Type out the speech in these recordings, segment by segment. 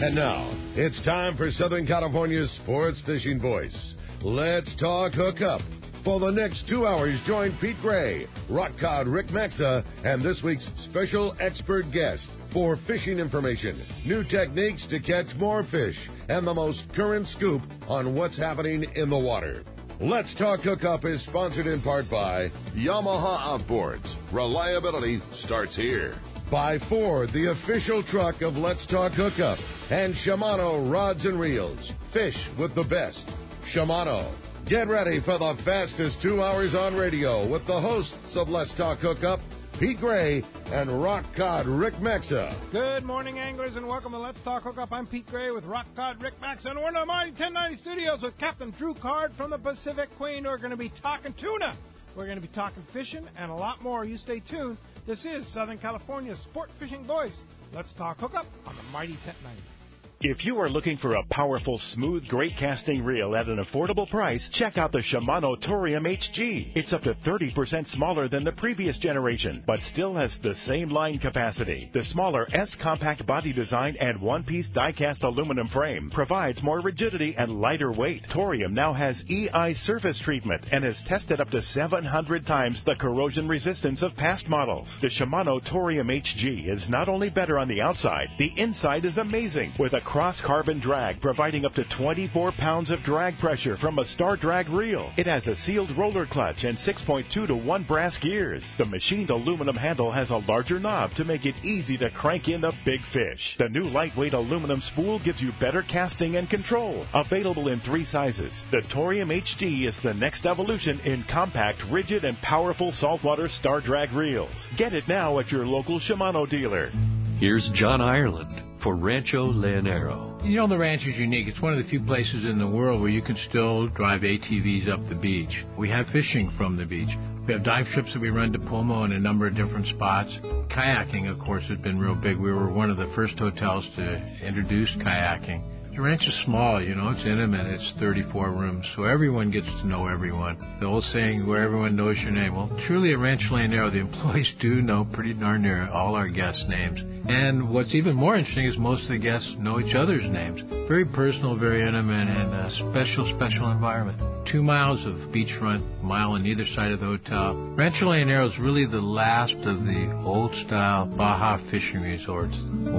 And now, it's time for Southern California's sports fishing voice. Let's talk hookup. For the next 2 hours, join Pete Gray, rock cod Rick Maxa, and this week's special expert guest for fishing information, new techniques to catch more fish, and the most current scoop on what's happening in the water. Let's Talk Hookup is sponsored in part by Yamaha Outboards. Reliability starts here. By Ford, the official truck of Let's Talk Hookup, and Shimano Rods and Reels. Fish with the best. Shimano. Get ready for the fastest 2 hours on radio with the hosts of Let's Talk Hookup, Pete Gray and Rock Cod Rick Maxa. Good morning, anglers, and welcome to Let's Talk Hookup. I'm Pete Gray with Rock Cod Rick Maxa, and we're in the Mighty 1090 studios with Captain Drew Card from the Pacific Queen. We're going to be talking tuna. We're going to be talking fishing and a lot more. You stay tuned. This is Southern California's sport fishing voice. Let's Talk Hookup on the Mighty 1090. If you are looking for a powerful, smooth, great casting reel at an affordable price, check out the Shimano Torium HG. It's up to 30% smaller than the previous generation, but still has the same line capacity. The smaller S-compact body design and one-piece die-cast aluminum frame provides more rigidity and lighter weight. Torium now has EI surface treatment and is tested up to 700 times the corrosion resistance of past models. The Shimano Torium HG is not only better on the outside, the inside is amazing with a cross-carbon drag, providing up to 24 pounds of drag pressure from a Star Drag reel. It has a sealed roller clutch and 6.2 to 1 brass gears. The machined aluminum handle has a larger knob to make it easy to crank in the big fish. The new lightweight aluminum spool gives you better casting and control. Available in 3 sizes, the Torium HD is the next evolution in compact, rigid, and powerful saltwater Star Drag reels. Get it now at your local Shimano dealer. Here's John Ireland for Rancho Leonero. You know, the ranch is unique. It's one of the few places in the world where you can still drive ATVs up the beach. We have fishing from the beach. We have dive trips that we run to Pomo in a number of different spots. Kayaking, of course, has been real big. We were one of the first hotels to introduce kayaking. The ranch is small, you know, it's intimate. It's 34 rooms, so everyone gets to know everyone. The old saying, where everyone knows your name. Well, truly at Rancho Leonero, the employees do know pretty darn near all our guests' names. And what's even more interesting is most of the guests know each other's names. Very personal, very intimate, and a special environment. 2 miles of beachfront, mile on either side of the hotel. Rancho Leonero is really the last of the old-style Baja fishing resorts.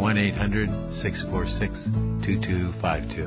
1-800-646-2252.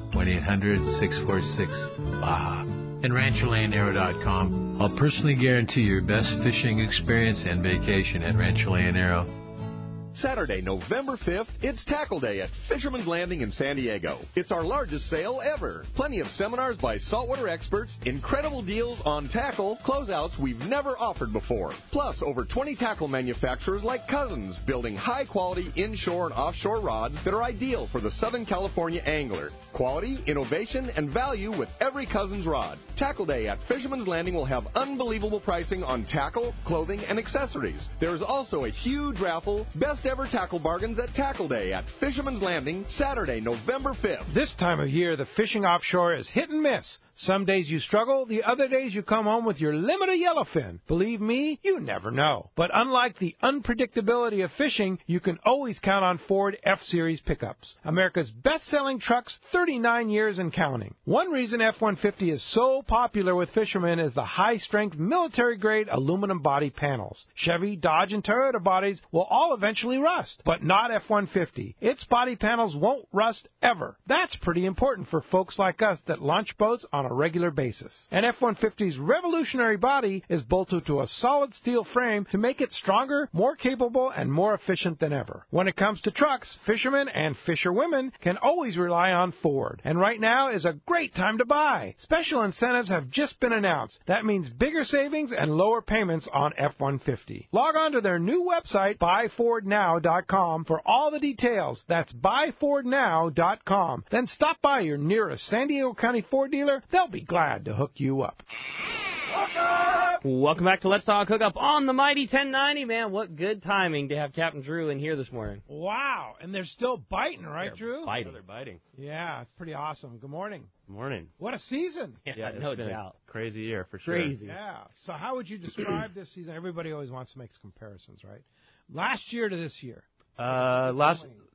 1-800-646-BAJA. And RanchoLeonero.com. I'll personally guarantee your best fishing experience and vacation at Rancho Leonero. Saturday, November 5th, it's Tackle Day at Fisherman's Landing in San Diego. It's our largest sale ever. Plenty of seminars by saltwater experts, incredible deals on tackle, closeouts we've never offered before. Plus, over 20 tackle manufacturers like Cousins, building high-quality inshore and offshore rods that are ideal for the Southern California angler. Quality, innovation, and value with every Cousins rod. Tackle Day at Fisherman's Landing will have unbelievable pricing on tackle, clothing, and accessories. There's also a huge raffle, best ever tackle bargains at Tackle Day at Fisherman's Landing, Saturday, November 5th. This time of year, the fishing offshore is hit and miss. Some days you struggle, the other days you come home with your limit of yellowfin. Believe me, you never know. But unlike the unpredictability of fishing, you can always count on Ford F-Series pickups. America's best-selling trucks, 39 years and counting. One reason F-150 is so popular with fishermen is the high-strength military-grade aluminum body panels. Chevy, Dodge, and Toyota bodies will all eventually rust, but not F-150. Its body panels won't rust ever. That's pretty important for folks like us that launch boats on a regular basis. And F-150's revolutionary body is bolted to a solid steel frame to make it stronger, more capable, and more efficient than ever. When it comes to trucks, fishermen and fisherwomen can always rely on Ford. And right now is a great time to buy. Special incentives have just been announced. That means bigger savings and lower payments on F-150. Log on to their new website, buyfordnow.com, for all the details. That's buyfordnow.com. Then stop by your nearest San Diego County Ford dealer. They'll be glad to hook you up. Welcome back to Let's Talk Hookup on the Mighty 1090, man. What good timing to have Captain Drew in here this morning. Wow, and they're still biting, right, they're Drew? Biting. They're biting. Yeah, it's pretty awesome. Good morning. Good morning. What a season. Yeah, no doubt. Crazy year, for sure. Crazy. Yeah. So how would you describe this season? Everybody always wants to make comparisons, right? Last year to this year.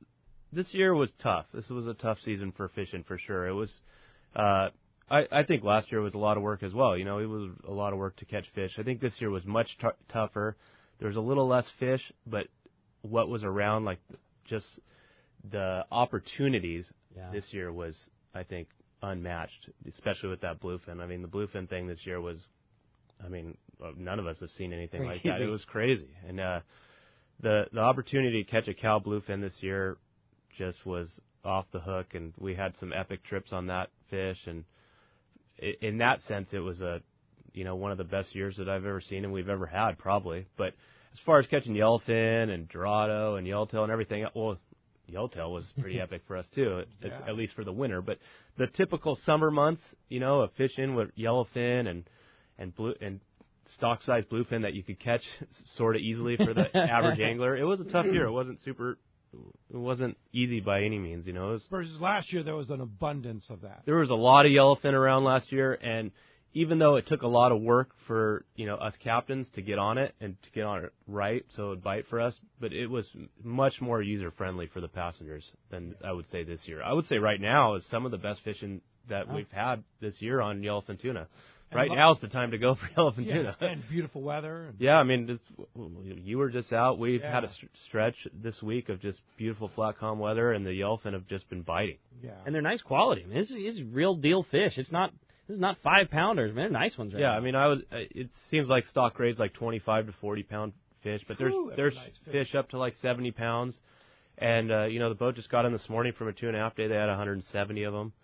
this year was tough. This was a tough season for fishing for sure. It was. I think last year was a lot of work as well. You know, it was a lot of work to catch fish. I think this year was much tougher. There was a little less fish, but what was around, like just the opportunities this year was, I think, unmatched, especially with that bluefin. I mean, the bluefin thing this year was, I mean, none of us have seen anything like that. It was crazy. And the opportunity to catch a cow bluefin this year just was off the hook, and we had some epic trips on that fish. And in that sense, it was one of the best years that I've ever seen and we've ever had, probably. But as far as catching yellowfin and dorado and yellowtail and everything, well, yellowtail was pretty epic for us too, at least for the winter. But the typical summer months, you know, of fishing with yellowfin and stock size bluefin that you could catch sort of easily for the average angler, it was a tough year. It wasn't easy by any means, you know. Versus last year, there was an abundance of that. There was a lot of yellowfin around last year, and even though it took a lot of work for, you know, us captains to get on it and to get on it right so it would bite for us, but it was much more user-friendly for the passengers than I would say this year. I would say right now is some of the best fishing that we've had this year on yellowfin tuna. Right now is the time to go for yellowfin tuna. And beautiful weather. Yeah, I mean, you were just out. We've had a stretch this week of just beautiful flat calm weather, and the yellowfin have just been biting. Yeah, and they're nice quality. I mean, this is real deal fish. This is not 5-pounders, man. They're nice ones, right? Yeah, I mean, it seems like stock grade's like 25 to 40 pound fish, but there's nice fish up to like 70 pounds. And the boat just got in this morning from a 2.5 day. They had 170 of them.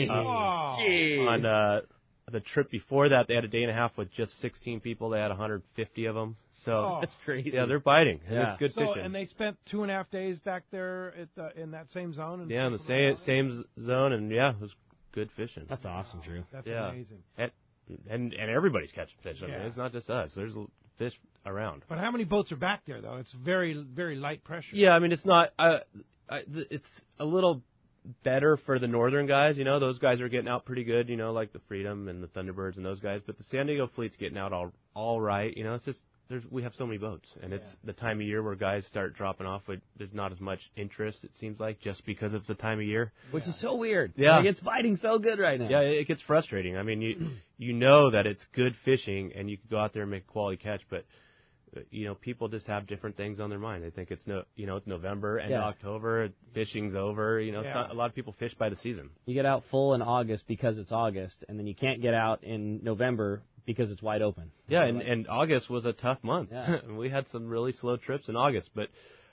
On the trip before that, they had a day and a half with just 16 people. They had 150 of them. So that's crazy. Yeah, they're biting. Yeah. It's good fishing. And they spent 2.5 days back there in that same zone. In the same zone, and it was good fishing. That's awesome, Drew. That's amazing. And everybody's catching fish. I mean, it's not just us. There's fish around. But how many boats are back there, though? It's very, very light pressure. Yeah, I mean, it's not. It's a little better for the northern guys. You know, those guys are getting out pretty good. You know, like the Freedom and the Thunderbirds and those guys. But the San Diego fleet's getting out all right. You know, it's just we have so many boats, and it's the time of year where guys start dropping off. There's not as much interest, it seems like, just because it's the time of year, which is so weird. Yeah, like, it's biting so good right now. Yeah, it gets frustrating. I mean, you know that it's good fishing, and you can go out there and make a quality catch, but people just have different things on their mind. They think it's it's November and October, fishing's over. A lot of people fish by the season. You get out full in August because it's August, and then you can't get out in November because it's wide open. Yeah, and August was a tough month. Yeah. We had some really slow trips in August, but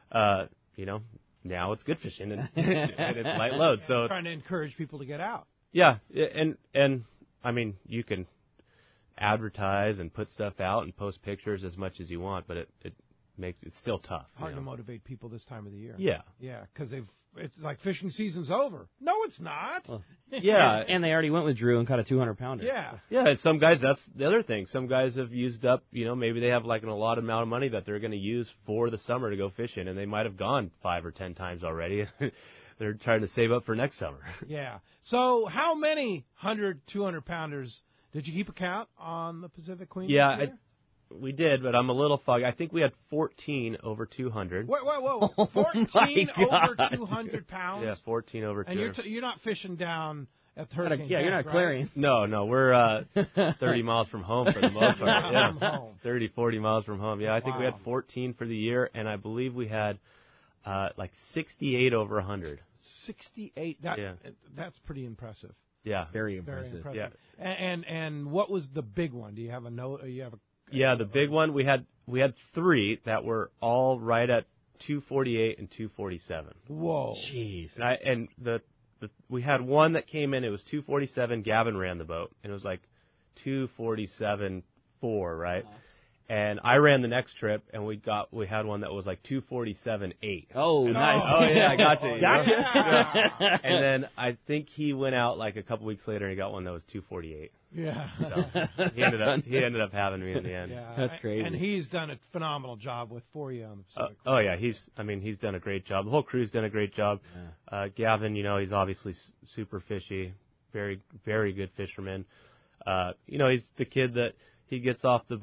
now it's good fishing and it's light load. So trying to encourage people to get out. Yeah, and I mean, you can advertise and put stuff out and post pictures as much as you want, but it makes it still tough. Hard to motivate people this time of the year. Yeah, because it's like fishing season's over. No, it's not. Well, yeah, and they already went with Drew and caught a 200-pounder. Yeah. And some guys, that's the other thing. Some guys have used up. Maybe they have like an allotted amount of money that they're going to use for the summer to go fishing, and they might have gone 5 or 10 times already. They're trying to save up for next summer. Yeah. So how many 100, 200-pounders? Did you keep a count on the Pacific Queen? Yeah, we did, but I'm a little foggy. I think we had 14 over 200. Whoa. 14 over 200 pounds? Yeah, 14 over 200. And you're not fishing down at the Hurricane You're not right? clearing. No, we're 30 miles from home for the most part. Yeah, from home. 30, 40 miles from home. Yeah, I think we had 14 for the year, and I believe we had like 68 over 100. 68? That's pretty impressive. Yeah, very impressive. Yeah. And what was the big one? Do you have a note? The big one we had 3 that were all right at 248 and 247. Whoa, jeez! And we had one that came in. It was 247. Gavin ran the boat, and it was like 247.4, right? And I ran the next trip, and we had one that was like 247.8. Oh, nice. Oh, yeah, I got you. Gotcha. Yeah. And then I think he went out like a couple weeks later and he got one that was 248. Yeah. So he ended up having me in the end. Yeah, that's crazy. And he's done a phenomenal job with For You on the Pacific. Yeah, he's done a great job. The whole crew's done a great job. Yeah. Gavin, he's obviously super fishy, very, very good fisherman. He's the kid that he gets off the boat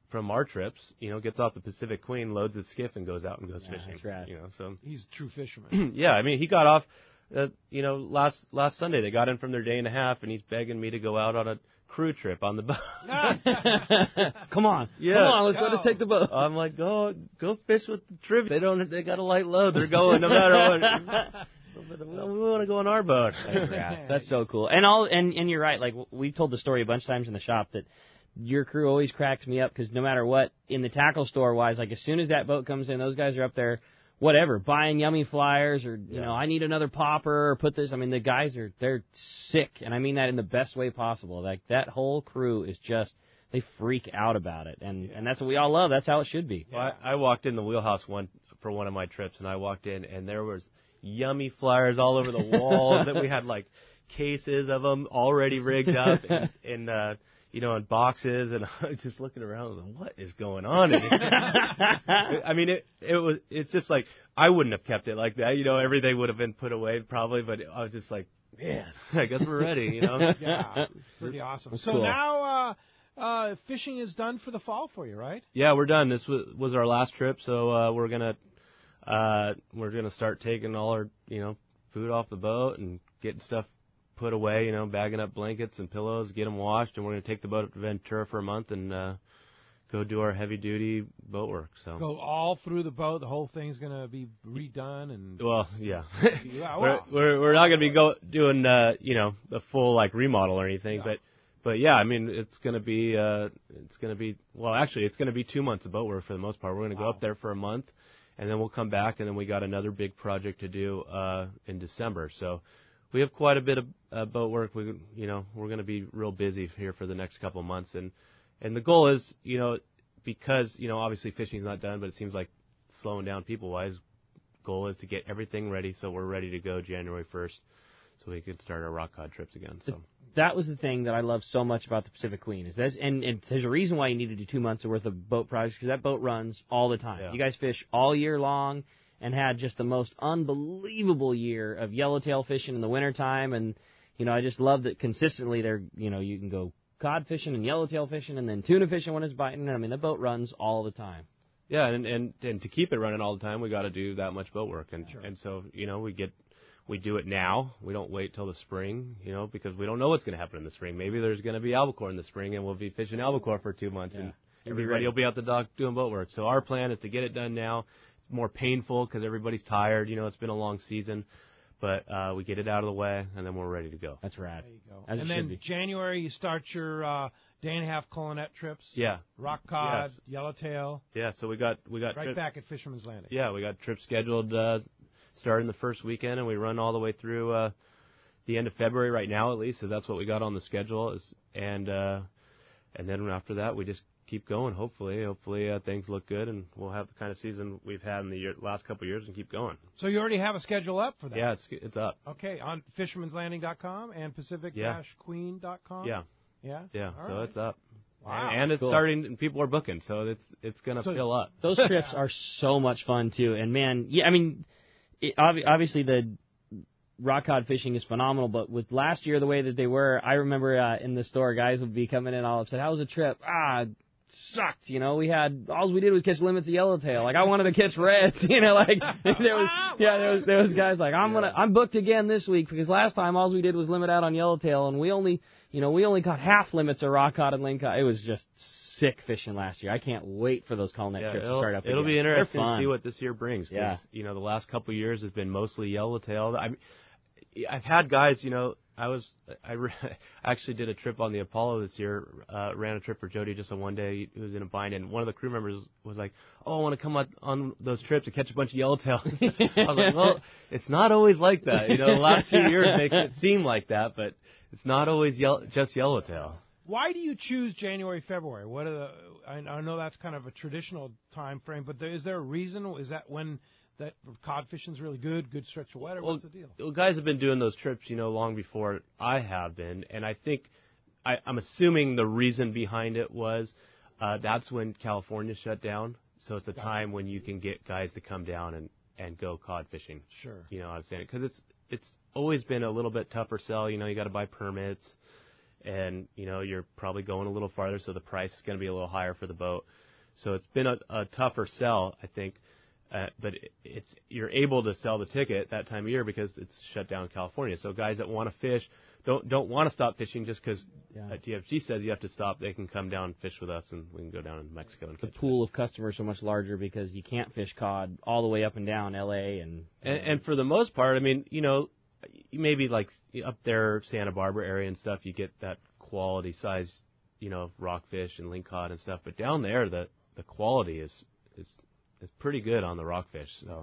from our trips, gets off the Pacific Queen, loads his skiff, and goes out and goes fishing. That's right. So he's a true fisherman. Yeah, I mean, he got off, last Sunday. They got in from their day and a half, and he's begging me to go out on a crew trip on the boat. Come on, let's let us take the boat. I'm like, go fish with the trivia. They got a light load. They're going no matter what. We want to go on our boat. That's so cool. And you're right. Like, we told the story a bunch of times in the shop that your crew always cracks me up because no matter what, in the tackle store wise, like as soon as that boat comes in, those guys are up there, whatever, buying yummy flyers or, I need another popper or put this. I mean, the guys they're sick. And I mean that in the best way possible. Like, that whole crew is just, they freak out about it. And that's what we all love. That's how it should be. Well, I walked in the wheelhouse for one of my trips, and I walked in, and there was yummy flyers all over the walls that we had, like, cases of them already rigged up in boxes, and I was just looking around. I was like, what is going on in here? I mean, it's just like, I wouldn't have kept it like that. Everything would have been put away probably, but I was just like, man, I guess we're ready, Yeah, pretty awesome. So cool. Now fishing is done for the fall for you, right? Yeah, we're done. This was our last trip, so we're gonna start taking all our food off the boat and getting stuff put away, bagging up blankets and pillows, get them washed, and we're going to take the boat up to Ventura for a month and go do our heavy-duty boat work. So go all through the boat. The whole thing's going to be redone and. Well, yeah. Well. we're not going to be doing the full remodel or anything, yeah. But yeah, I mean it's going to be actually it's going to be 2 months of boat work for the most part. We're going to go up there for a month, and then we'll come back, and then we got another big project to do in December. So. We have quite a bit of boat work. We're going to be real busy here for the next couple of months, and the goal is, because obviously fishing's not done, but it seems like slowing down people-wise. Goal is to get everything ready so we're ready to go January 1st, so we can start our rock cod trips again. So that was the thing that I love so much about the Pacific Queen is this, and there's a reason why you need to do 2 months worth of boat projects because that boat runs all the time. Yeah. You guys fish all year long. And had just the most unbelievable year of yellowtail fishing in the wintertime. And, I just love that consistently there, you can go cod fishing and yellowtail fishing and then tuna fishing when it's biting. I mean, the boat runs all the time. Yeah, and to keep it running all the time, we got to do that much boat work. And sure. And so, we do it now. We don't wait till the spring, because we don't know what's going to happen in the spring. Maybe there's going to be albacore in the spring and we'll be fishing albacore for 2 months and everybody will be out the dock doing boat work. So our plan is to get it done now. More painful because everybody's tired. It's been a long season, but we get it out of the way, and then we're ready to go. That's rad. There you go. As and it then should be. January, you start your day and a half Colonet trips. Yeah. Rock cod, Yes. yellowtail. Yeah, so we got right back at Fisherman's Landing. Yeah, we got trips scheduled starting the first weekend, and we run all the way through the end of February right now, at least. So that's what we got on the schedule. And then after that, we just keep going. Hopefully things look good, and we'll have the kind of season we've had in the last couple of years and keep going. So you already have a schedule up for that? Yeah, it's up. Okay, on fishermanslanding.com and pacific-queen.com? Yeah. Yeah? Yeah, All so right. it's up. Wow. And it's Cool. starting, and people are booking, so it's going to fill up. Those trips are so much fun, too. And, man, yeah, I mean, obviously the rock cod fishing is phenomenal, but with last year the way that they were, I remember in the store guys would be coming in all upset. How was the trip? Sucked, all we did was catch limits of yellowtail. Like, I wanted to catch reds, like there was guys like, I'm booked again this week because last time all we did was limit out on yellowtail and we only caught half limits of rock cod and lingcod. It was just sick fishing last year. I can't wait for those Colonet trips to start up again. It'll be interesting to see what this year brings because, Yeah. The last couple of years has been mostly yellowtail. I've had guys, I actually did a trip on the Apollo this year, ran a trip for Jody just on one day. He was in a bind, and one of the crew members was like, I want to come on those trips and catch a bunch of yellowtail. I was like, well, it's not always like that. The last 2 years makes it seem like that, but it's not always just yellowtail. Why do you choose January, February? I know that's kind of a traditional time frame, but is there a reason? Is that when that cod fishing's really good stretch of weather? What's the deal? Well, guys have been doing those trips, long before I have been, and I think I'm assuming the reason behind it was that's when California shut down, so it's a time when you can get guys to come down and go cod fishing. Sure. I'm saying it because it's always been a little bit tougher sell. You got to buy permits, and you're probably going a little farther, so the price is going to be a little higher for the boat. So it's been a tougher sell, I think. But you're able to sell the ticket that time of year because it's shut down in California. So guys that want to fish don't want to stop fishing just because TFG says you have to stop. They can come down and fish with us, and we can go down in Mexico and catch. The pool of customers so much larger because you can't fish cod all the way up and down L.A. And for the most part, I mean, maybe like up there, Santa Barbara area and stuff, you get that quality size, rockfish and lingcod and stuff. But down there, the quality is pretty good on the rockfish. So,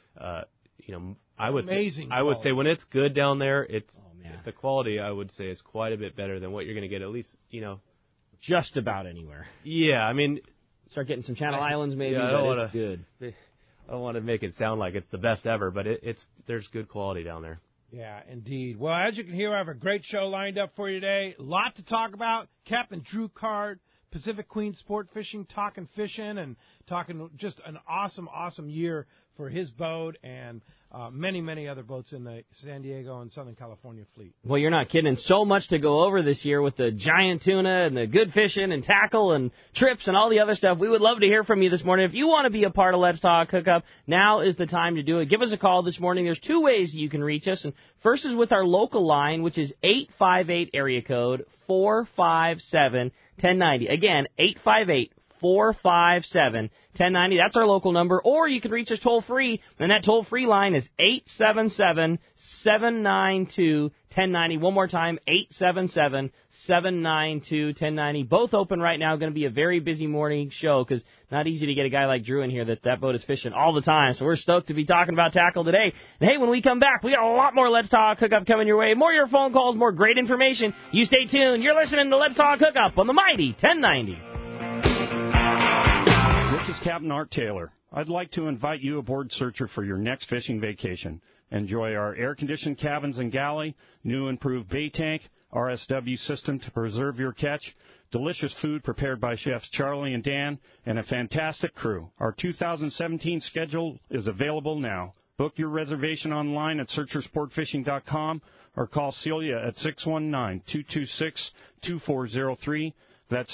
I would say when it's good down there, the quality I would say is quite a bit better than what you're going to get at least, just about anywhere. Yeah, I mean, start getting some Channel Islands maybe, it's good. I don't want to make it sound like it's the best ever, but there's good quality down there. Yeah, indeed. Well, as you can hear, I have a great show lined up for you today. A lot to talk about. Captain Drew Card, Pacific Queen Sport Fishing, talking fishing and talking just an awesome, awesome year for his boat and many, many other boats in the San Diego and Southern California fleet. Well, you're not kidding. So much to go over this year with the giant tuna and the good fishing and tackle and trips and all the other stuff. We would love to hear from you this morning. If you want to be a part of Let's Talk Hookup, now is the time to do it. Give us a call this morning. There's two ways you can reach us. And first is with our local line, which is 858 area code 457-1090. Again, 858-457-1090. That's our local number. Or you can reach us toll-free, and that toll-free line is 877-792-1090. One more time, 877-792-1090. Both open right now. Going to be a very busy morning show because not easy to get a guy like Drew in here that boat is fishing all the time. So we're stoked to be talking about tackle today. And hey, when we come back, we got a lot more Let's Talk Hookup coming your way. More of your phone calls, more great information. You stay tuned. You're listening to Let's Talk Hookup on the mighty 1090. This is Captain Art Taylor. I'd like to invite you aboard Searcher for your next fishing vacation. Enjoy our air-conditioned cabins and galley, new improved bait tank, RSW system to preserve your catch, delicious food prepared by chefs Charlie and Dan, and a fantastic crew. Our 2017 schedule is available now. Book your reservation online at searchersportfishing.com or call Celia at 619-226-2403. That's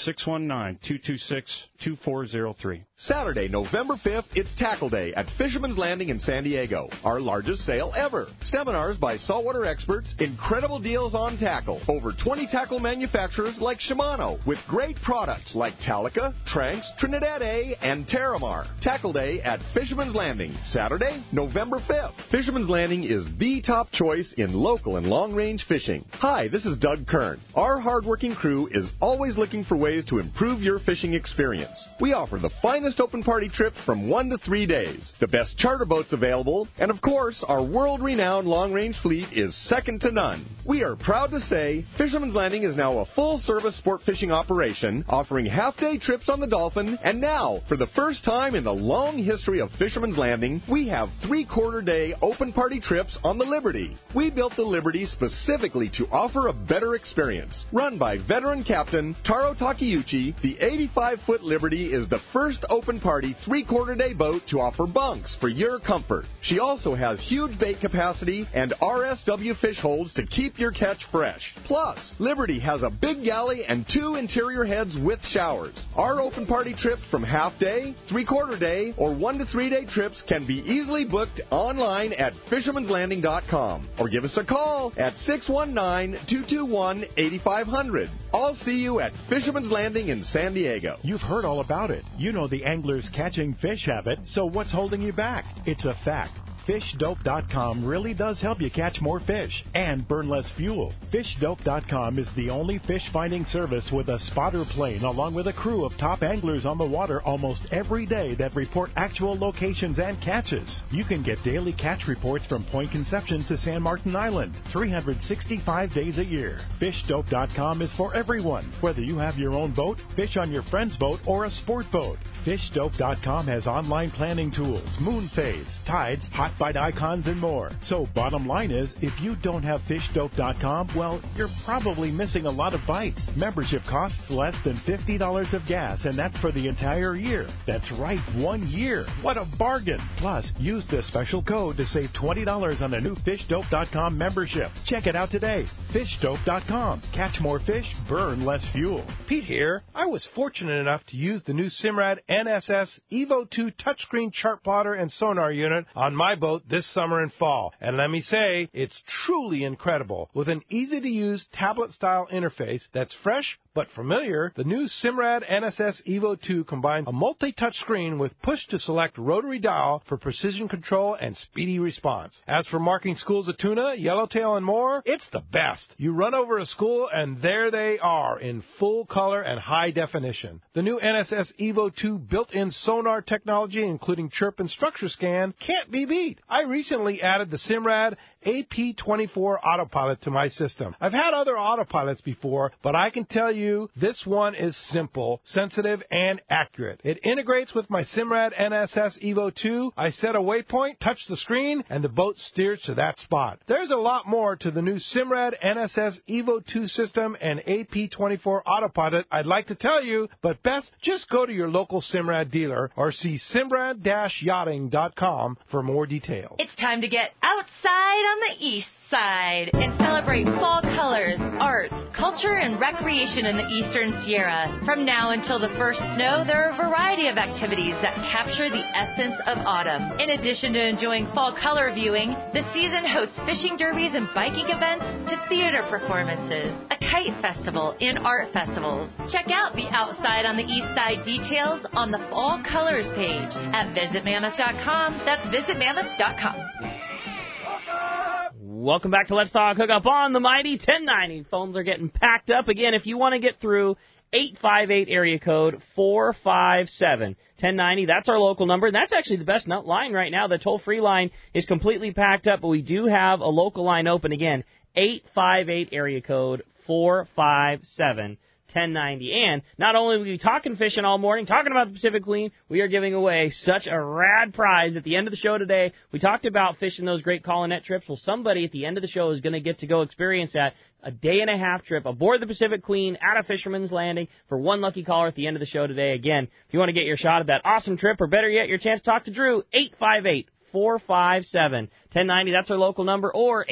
619-226-2403. Saturday, November 5th, it's Tackle Day at Fisherman's Landing in San Diego. Our largest sale ever. Seminars by saltwater experts, incredible deals on tackle. Over 20 tackle manufacturers like Shimano, with great products like Talica, Tranx, Trinidad A, and Terramar. Tackle Day at Fisherman's Landing, Saturday, November 5th. Fisherman's Landing is the top choice in local and long-range fishing. Hi, this is Doug Kern. Our hardworking crew is always looking for ways to improve your fishing experience. We offer the finest open party trips from 1 to 3 days, the best charter boats available, and of course, our world-renowned long-range fleet is second to none. We are proud to say Fisherman's Landing is now a full-service sport fishing operation, offering half-day trips on the Dolphin, and now, for the first time in the long history of Fisherman's Landing, we have 3/4-day open party trips on the Liberty. We built the Liberty specifically to offer a better experience. Run by veteran captain Taro Takeuchi, the 85-foot Liberty is the first open party 3/4-day boat to offer bunks for your comfort. She also has huge bait capacity and RSW fish holds to keep your catch fresh. Plus, Liberty has a big galley and 2 interior heads with showers. Our open party trips from half-day, 3/4-day, or 1 to 3 day trips can be easily booked online at fishermanslanding.com or give us a call at 619-221-8500. I'll see you at Fisherman's Landing in San Diego. You've heard all about it. You know the angler's catching fish habit, so what's holding you back? It's a fact. FishDope.com really does help you catch more fish and burn less fuel. FishDope.com is the only fish finding service with a spotter plane along with a crew of top anglers on the water almost every day that report actual locations and catches. You can get daily catch reports from Point Conception to San Martin Island, 365 days a year. FishDope.com is for everyone, whether you have your own boat, fish on your friend's boat, or a sport boat. FishDope.com has online planning tools, moon phase, tides, hot graphite icons, and more. So bottom line is, if you don't have fishdope.com, well, you're probably missing a lot of bites. Membership costs less than $50 of gas, and that's for the entire year. That's right, 1 year. What a bargain. Plus, use this special code to save $20 on a new fishdope.com membership. Check it out today. Fishdope.com. Catch more fish, burn less fuel. Pete here. I was fortunate enough to use the new Simrad NSS Evo 2 touchscreen chart plotter and sonar unit on my boat this summer and fall. And let me say, it's truly incredible. With an easy-to-use tablet-style interface that's fresh but familiar, the new Simrad NSS Evo 2 combines a multi-touch screen with push-to-select rotary dial for precision control and speedy response. As for marking schools of tuna, yellowtail, and more, it's the best. You run over a school, and there they are in full color and high definition. The new NSS Evo 2 built-in sonar technology, including chirp and structure scan, can't be beat. I recently added the Simrad AP24 autopilot to my system. I've had other autopilots before, but I can tell you this one is simple, sensitive, and accurate. It integrates with my Simrad NSS Evo 2. I set a waypoint, touch the screen, and the boat steers to that spot. There's a lot more to the new Simrad NSS Evo 2 system and AP24 autopilot I'd like to tell you, but best just go to your local Simrad dealer or see simrad-yachting.com for more details. It's time to get outside on the east side and celebrate fall colors, arts, culture, and recreation in the Eastern Sierra. From now until the first snow, there are a variety of activities that capture the essence of autumn. In addition to enjoying fall color viewing, the season hosts fishing derbies and biking events to theater performances, a kite festival, and art festivals. Check out the Outside on the East Side details on the Fall Colors page at visitmammoth.com. That's visitmammoth.com. Welcome back to Let's Talk Hookup on the Mighty 1090. Phones are getting packed up. Again, if you want to get through, 858 area code 457 1090. That's our local number. And that's actually the best line right now. The toll-free line is completely packed up, but we do have a local line open. Again, 858 area code 457 1090. And not only will we be talking fishing all morning, talking about the Pacific Queen, we are giving away such a rad prize at the end of the show today. We talked about fishing those great call-and-net trips. Well, somebody at the end of the show is going to get to go experience that. A day-and-a-half trip aboard the Pacific Queen at a Fisherman's Landing for one lucky caller at the end of the show today. Again, if you want to get your shot at that awesome trip, or better yet, your chance to talk to Drew, 858-457-1090. That's our local number, or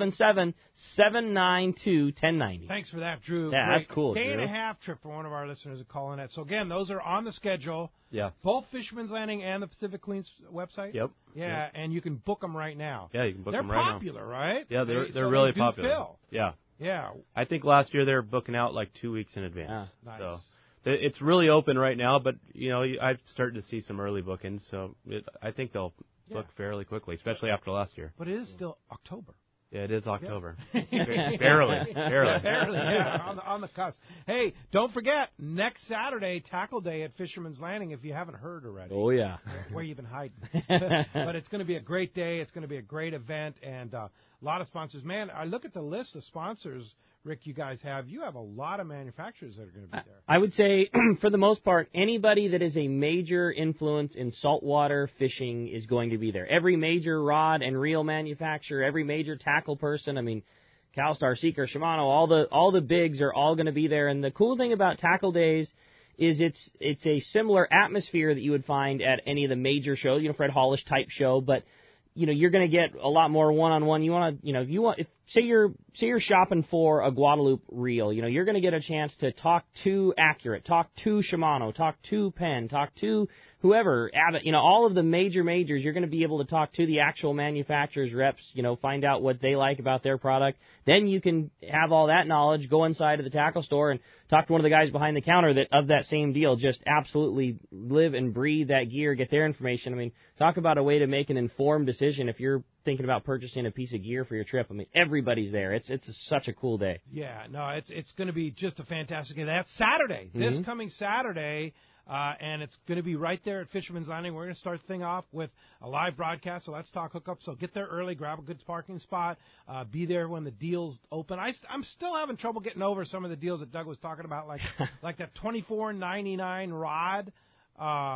877-792-1090. Thanks for that, Drew. Yeah, great. That's cool, Day Drew. and a half trip for one of our listeners at calling that. So, again, those are on the schedule. Yeah. Both Fisherman's Landing and the Pacific Queen's website? Yep. Yeah, and you can book them right now. Yeah, you can book them right They're popular, right? now. Yeah, they're so really they do popular. Fill. Yeah. Yeah. I think last year they were booking out like 2 weeks in advance. Nice. So it's really open right now, but, you know, I've started to see some early bookings, so I think they'll book fairly quickly, especially after last year. But it is still October. Yeah, it is October. Yeah. Barely. Barely, yeah, on the cusp. Hey, don't forget, next Saturday, Tackle Day at Fisherman's Landing, if you haven't heard already. Oh, yeah. Where you've been hiding. But it's going to be a great day. It's going to be a great event, and a lot of sponsors. Man, I look at the list of sponsors, Rick, you guys have. You have a lot of manufacturers that are going to be there. I would say, for the most part, anybody that is a major influence in saltwater fishing is going to be there. Every major rod and reel manufacturer, every major tackle person, I mean, CalStar, Seeker, Shimano, all the bigs are all going to be there. And the cool thing about Tackle Days is it's a similar atmosphere that you would find at any of the major shows, you know, Fred Hollish type show, but you know, you're going to get a lot more one-on-one. You want to, you know, if you want, say you're shopping for a Guadalupe reel, you know, you're going to get a chance to talk to Accurate, talk to Shimano, talk to Penn, talk to whoever, Abbott, you know, all of the majors. You're going to be able to talk to the actual manufacturers' reps, you know, find out what they like about their product. Then you can have all that knowledge, go inside of the tackle store and talk to one of the guys behind the counter that same deal, just absolutely live and breathe that gear, get their information. I mean, talk about a way to make an informed decision if you're thinking about purchasing a piece of gear for your trip. I mean, everybody's there. It's such a cool day. Yeah, no, it's going to be just a fantastic day. That's Saturday, this coming Saturday. And it's going to be right there at Fisherman's Landing. We're going to start the thing off with a live broadcast, so Let's Talk Hookup. So get there early, grab a good parking spot, be there when the deals open. I'm still having trouble getting over some of the deals that Doug was talking about, like that $24.99 rod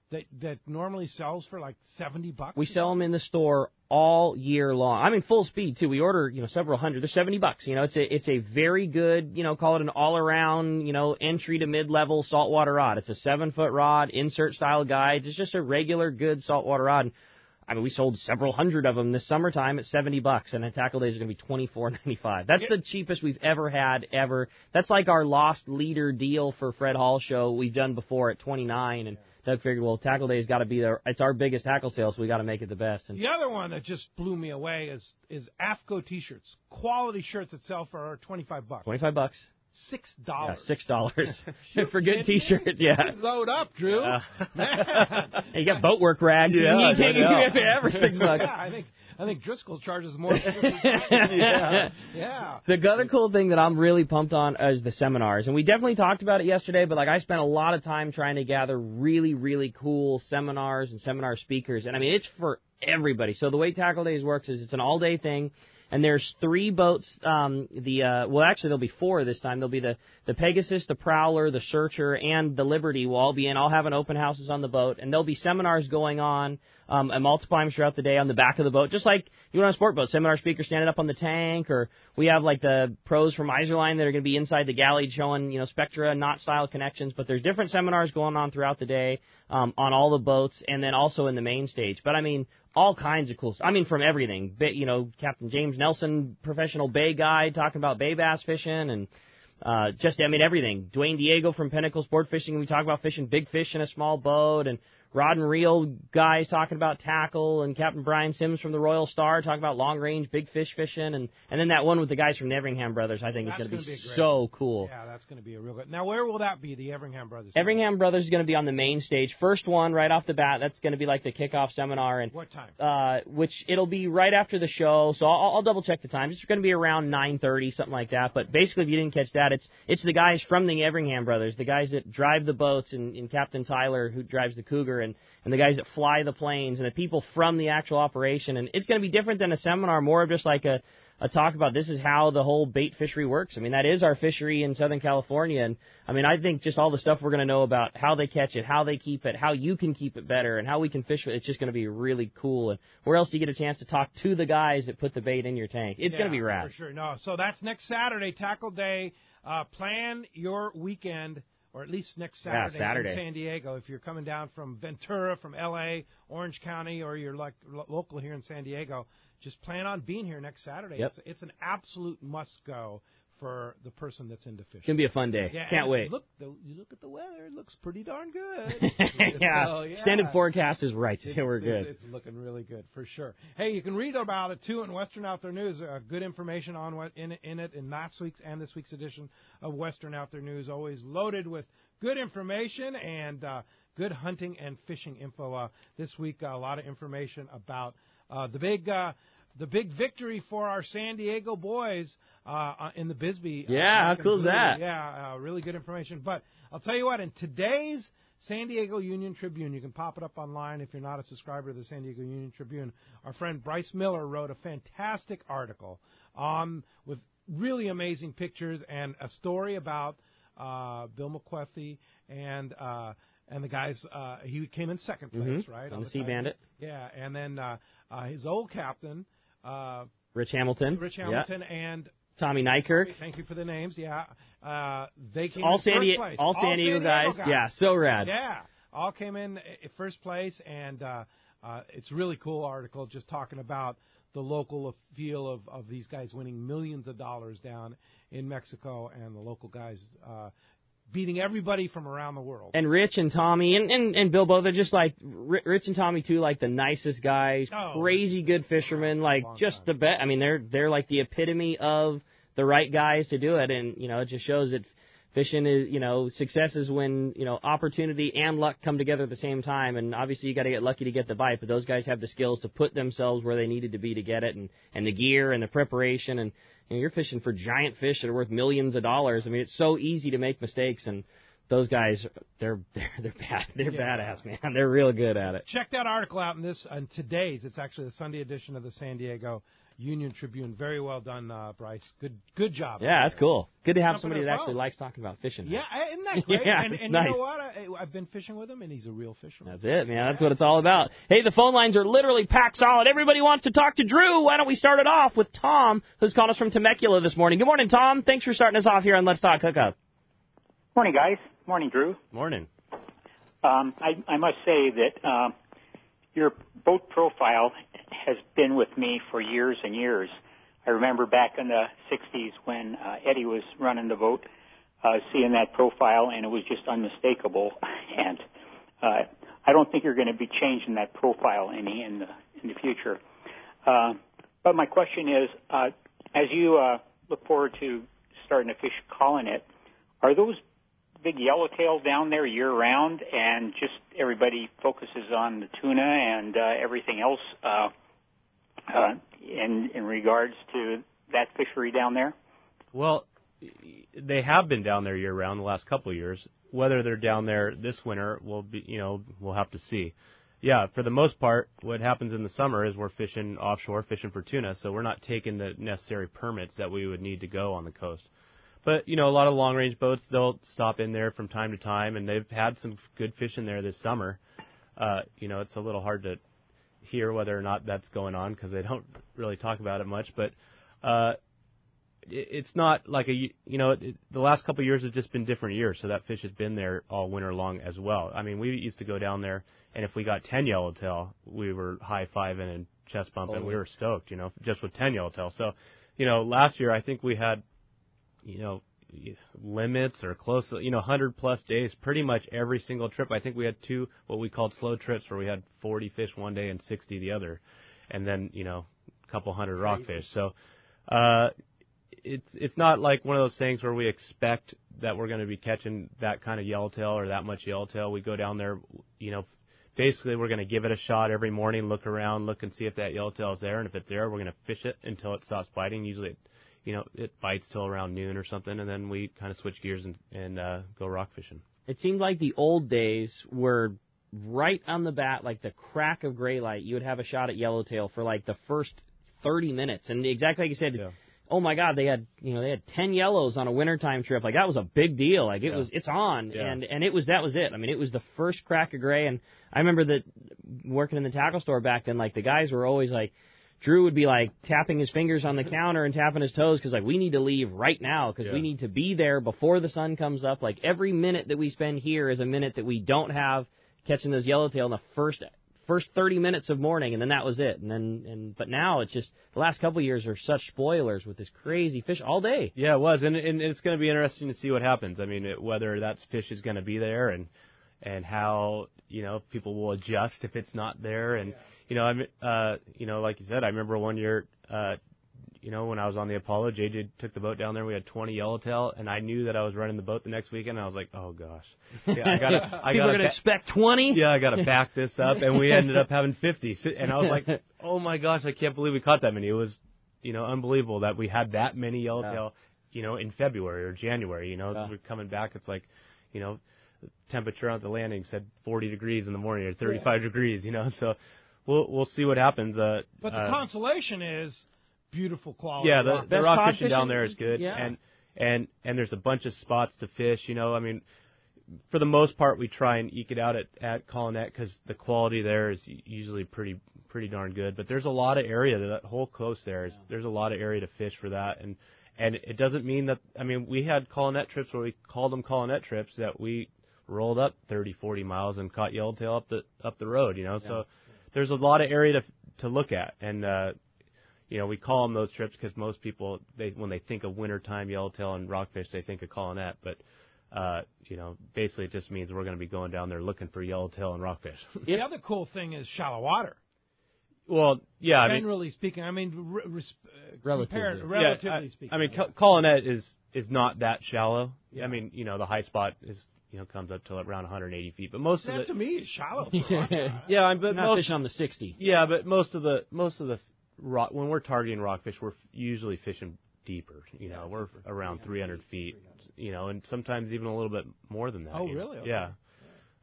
that normally sells for like $70. We sell them in the store all year long. I mean, full speed too. We order, several hundred. They're $70. It's a very good, call it an all-around, entry to mid-level saltwater rod. It's a 7-foot rod, insert style guide. It's just a regular good saltwater rod. And, I mean, we sold several hundred of them this summertime at $70, and at Tackle Days are going to be $24.95. That's the cheapest we've ever had, ever. That's like our lost leader deal for Fred Hall show we've done before at $29, and Doug figured, well, Tackle Day's got to be there. It's our biggest tackle sale, so we got to make it the best. And the other one that just blew me away is AFCO T-shirts, quality shirts that sell for $25. $25. $6. Yeah, $6 for good T-shirts. Yeah. Load up, Drew. You got boat work rags. Yeah, you can't give ever $6. Yeah, I think Driscoll charges more. Yeah. The other cool thing that I'm really pumped on is the seminars, and we definitely talked about it yesterday. But I spent a lot of time trying to gather really, really cool seminars and seminar speakers, and I mean it's for everybody. So the way Tackle Days works is it's an all-day thing. And there's 3 boats. Actually there'll be 4 this time. There'll be the Pegasus, the Prowler, the Searcher, and the Liberty will all be in. I'll have an open houses on the boat, and there'll be seminars going on at multiple times throughout the day on the back of the boat, just like you would on a sport boat. Seminar speakers standing up on the tank, or we have like the pros from Iserline that are going to be inside the galley showing Spectra knot style connections. But there's different seminars going on throughout the day on all the boats, and then also in the main stage. But I mean, all kinds of cool stuff. I mean, from everything. Captain James Nelson, professional bay guide, talking about bay bass fishing, and everything. Dwayne Diego from Pinnacle Sport Fishing. We talk about fishing big fish in a small boat, and rod and reel guys talking about tackle, and Captain Brian Sims from the Royal Star talking about long range big fish fishing, and then that one with the guys from the Everingham Brothers I think is going to be so cool. Yeah, that's going to be a real good. Now, where will that be? The Everingham Brothers. Everingham Brothers is going to be on the main stage. First one right off the bat. That's going to be like the kickoff seminar. And what time? Which it'll be right after the show. So I'll double check the time. It's going to be around 9:30, something like that. But basically, if you didn't catch that, it's the guys from the Everingham Brothers, the guys that drive the boats, and Captain Tyler who drives the Cougar, and the guys that fly the planes, and the people from the actual operation. And it's going to be different than a seminar, more of just like a talk about this is how the whole bait fishery works. I mean, that is our fishery in Southern California. And, I mean, I think just all the stuff we're going to know about how they catch it, how they keep it, how you can keep it better, and how we can fish with it, it's just going to be really cool. And where else do you get a chance to talk to the guys that put the bait in your tank? It's going to be rad. For sure. No, so that's next Saturday, Tackle Day. Plan your weekend, or at least next Saturday in San Diego. If you're coming down from Ventura, from L.A., Orange County, or you're like local here in San Diego, just plan on being here next Saturday. Yep. It's an absolute must-go for the person that's into fishing. It's going to be a fun day. Yeah, Can't wait. You look at the weather. It looks pretty darn good. Yeah. Standard forecast is right. We're good. It's looking really good, for sure. Hey, you can read about it, too, in Western Outdoor News. Good information on what in it in last week's and this week's edition of Western Outdoor News. Always loaded with good information and good hunting and fishing info. This week, a lot of information about the big victory for our San Diego boys in the Bisbee. Yeah, how cool is that? Yeah, really good information. But I'll tell you what, in today's San Diego Union Tribune, you can pop it up online if you're not a subscriber to the San Diego Union Tribune. Our friend Bryce Miller wrote a fantastic article with really amazing pictures and a story about Bill McQuethy and the guys. He came in second place, right? On the Sea Bandit. Yeah, and then his old captain, Rich Hamilton. And Tommy Nykirk. Thank you for the names. Yeah, they came all in first place. All San Diego guys. Yeah, so rad. Yeah, all came in first place, and it's a really cool article just talking about the local feel of these guys winning millions of dollars down in Mexico, and the local guys beating everybody from around the world. And Rich and Tommy and Bill both are just like Rich and Tommy too, like the nicest guys, crazy good fishermen, like just the best. I mean, they're like the epitome of the right guys to do it, and it just shows that fishing is success is when opportunity and luck come together at the same time. And obviously you got to get lucky to get the bite, but those guys have the skills to put themselves where they needed to be to get it, and the gear and the preparation and. You're fishing for giant fish that are worth millions of dollars. I mean, it's so easy to make mistakes, and those guys, they're bad. They're badass, man. They're real good at it. Check that article out in today's. It's actually the Sunday edition of the San Diego Union Tribune. Very well done, Bryce. Good job. Yeah, that's cool. Good to have Jumping somebody in that front. actually likes talking about fishing. Yeah, isn't that great? Yeah, and it's you nice. know what? I've been fishing with him, and he's a real fisherman. That's it, man. That's what it's all about. Hey, the phone lines are literally packed solid. Everybody wants to talk to Drew. Why don't we start it off with Tom, who's calling us from Temecula this morning. Good morning, Tom. Thanks for starting us off here on Let's Talk Hookup. Morning, guys. Morning, Drew. Morning. I must say that your boat profile has been with me for years and years. I remember back in the 60s when Eddie was running the boat, seeing that profile, and it was just unmistakable. And I don't think you're going to be changing that profile any in the future. But my question is, as you look forward to starting to fish Colonet, are those big yellowtail down there year-round, and just everybody focuses on the tuna and everything else in regards to that fishery down there? Well, they have been down there year-round the last couple of years. Whether they're down there this winter, we'll have to see. Yeah, for the most part, what happens in the summer is we're fishing offshore, fishing for tuna, so we're not taking the necessary permits that we would need to go on the coast. But, a lot of long-range boats, they'll stop in there from time to time, and they've had some good fish in there this summer. It's a little hard to hear whether or not that's going on because they don't really talk about it much. But it's not like the last couple of years have just been different years, so that fish has been there all winter long as well. I mean, we used to go down there, and if we got 10 yellowtail, we were high-fiving and chest bumping. We were stoked, just with 10 yellowtail. So, last year I think we had limits or close, 100-plus days, pretty much every single trip. I think we had 2 what we called slow trips where we had 40 fish one day and 60 the other, and then, a couple hundred rockfish. So it's not like one of those things where we expect that we're going to be catching that kind of yellowtail or that much yellowtail. We go down there, basically we're going to give it a shot every morning, look around, look and see if that yellowtail is there, and if it's there, we're going to fish it until it stops biting. Usually it bites till around noon or something, and then we kind of switch gears and go rock fishing. It seemed like the old days were right on the bat, like the crack of gray light. You would have a shot at yellowtail for like the first 30 minutes. And exactly like you said, oh my God, they had 10 yellows on a wintertime trip. Like that was a big deal. Like it's on. Yeah. And that was it. I mean, it was the first crack of gray. And I remember that working in the tackle store back then, like the guys were always like, Drew would be like tapping his fingers on the counter and tapping his toes because like we need to leave right now because we need to be there before the sun comes up. Like every minute that we spend here is a minute that we don't have catching those yellowtail in the first 30 minutes of morning, and then that was it. But now it's just the last couple of years are such spoilers with this crazy fish all day. Yeah, it was, and it's going to be interesting to see what happens. I mean, whether that fish is going to be there and how people will adjust if it's not there and. Like you said, I remember one year, when I was on the Apollo, JJ took the boat down there. We had 20 yellowtail, and I knew that I was running the boat the next weekend. And I was like, oh gosh, people are going to expect 20. Yeah, I got to back this up, and we ended up having 50. And I was like, oh my gosh, I can't believe we caught that many. It was, unbelievable that we had that many yellowtail, in February or January. We're coming back. It's like, temperature on the landing said 40 degrees in the morning or 35 degrees. So. We'll see what happens. But the consolation is beautiful quality. Yeah, the rock fishing down there is good, and there's a bunch of spots to fish. I mean, for the most part, we try and eke it out at Colonet because the quality there is usually pretty darn good. But there's a lot of area that whole coast there is. There's a lot of area to fish for that, and it doesn't mean that. I mean, we had Colonet trips where we called them Colonet trips that we rolled up 30, 40 miles and caught yellowtail up the road. So. There's a lot of area to look at, and we call them those trips because most people when they think of wintertime yellowtail and rockfish, they think of Colonet. But basically it just means we're going to be going down there looking for yellowtail and rockfish. The other cool thing is shallow water. Well, yeah, generally speaking, relatively speaking. I mean, Colonet is not that shallow. Yeah. I mean, the high spot is. Comes up to around 180 feet, but most of it to me is shallow. Yeah, but not fishing on the 60. Yeah, but most of the rock when we're targeting rockfish, we're usually fishing deeper. We're around 300 feet. And sometimes even a little bit more than that. Oh, really? Okay. Yeah.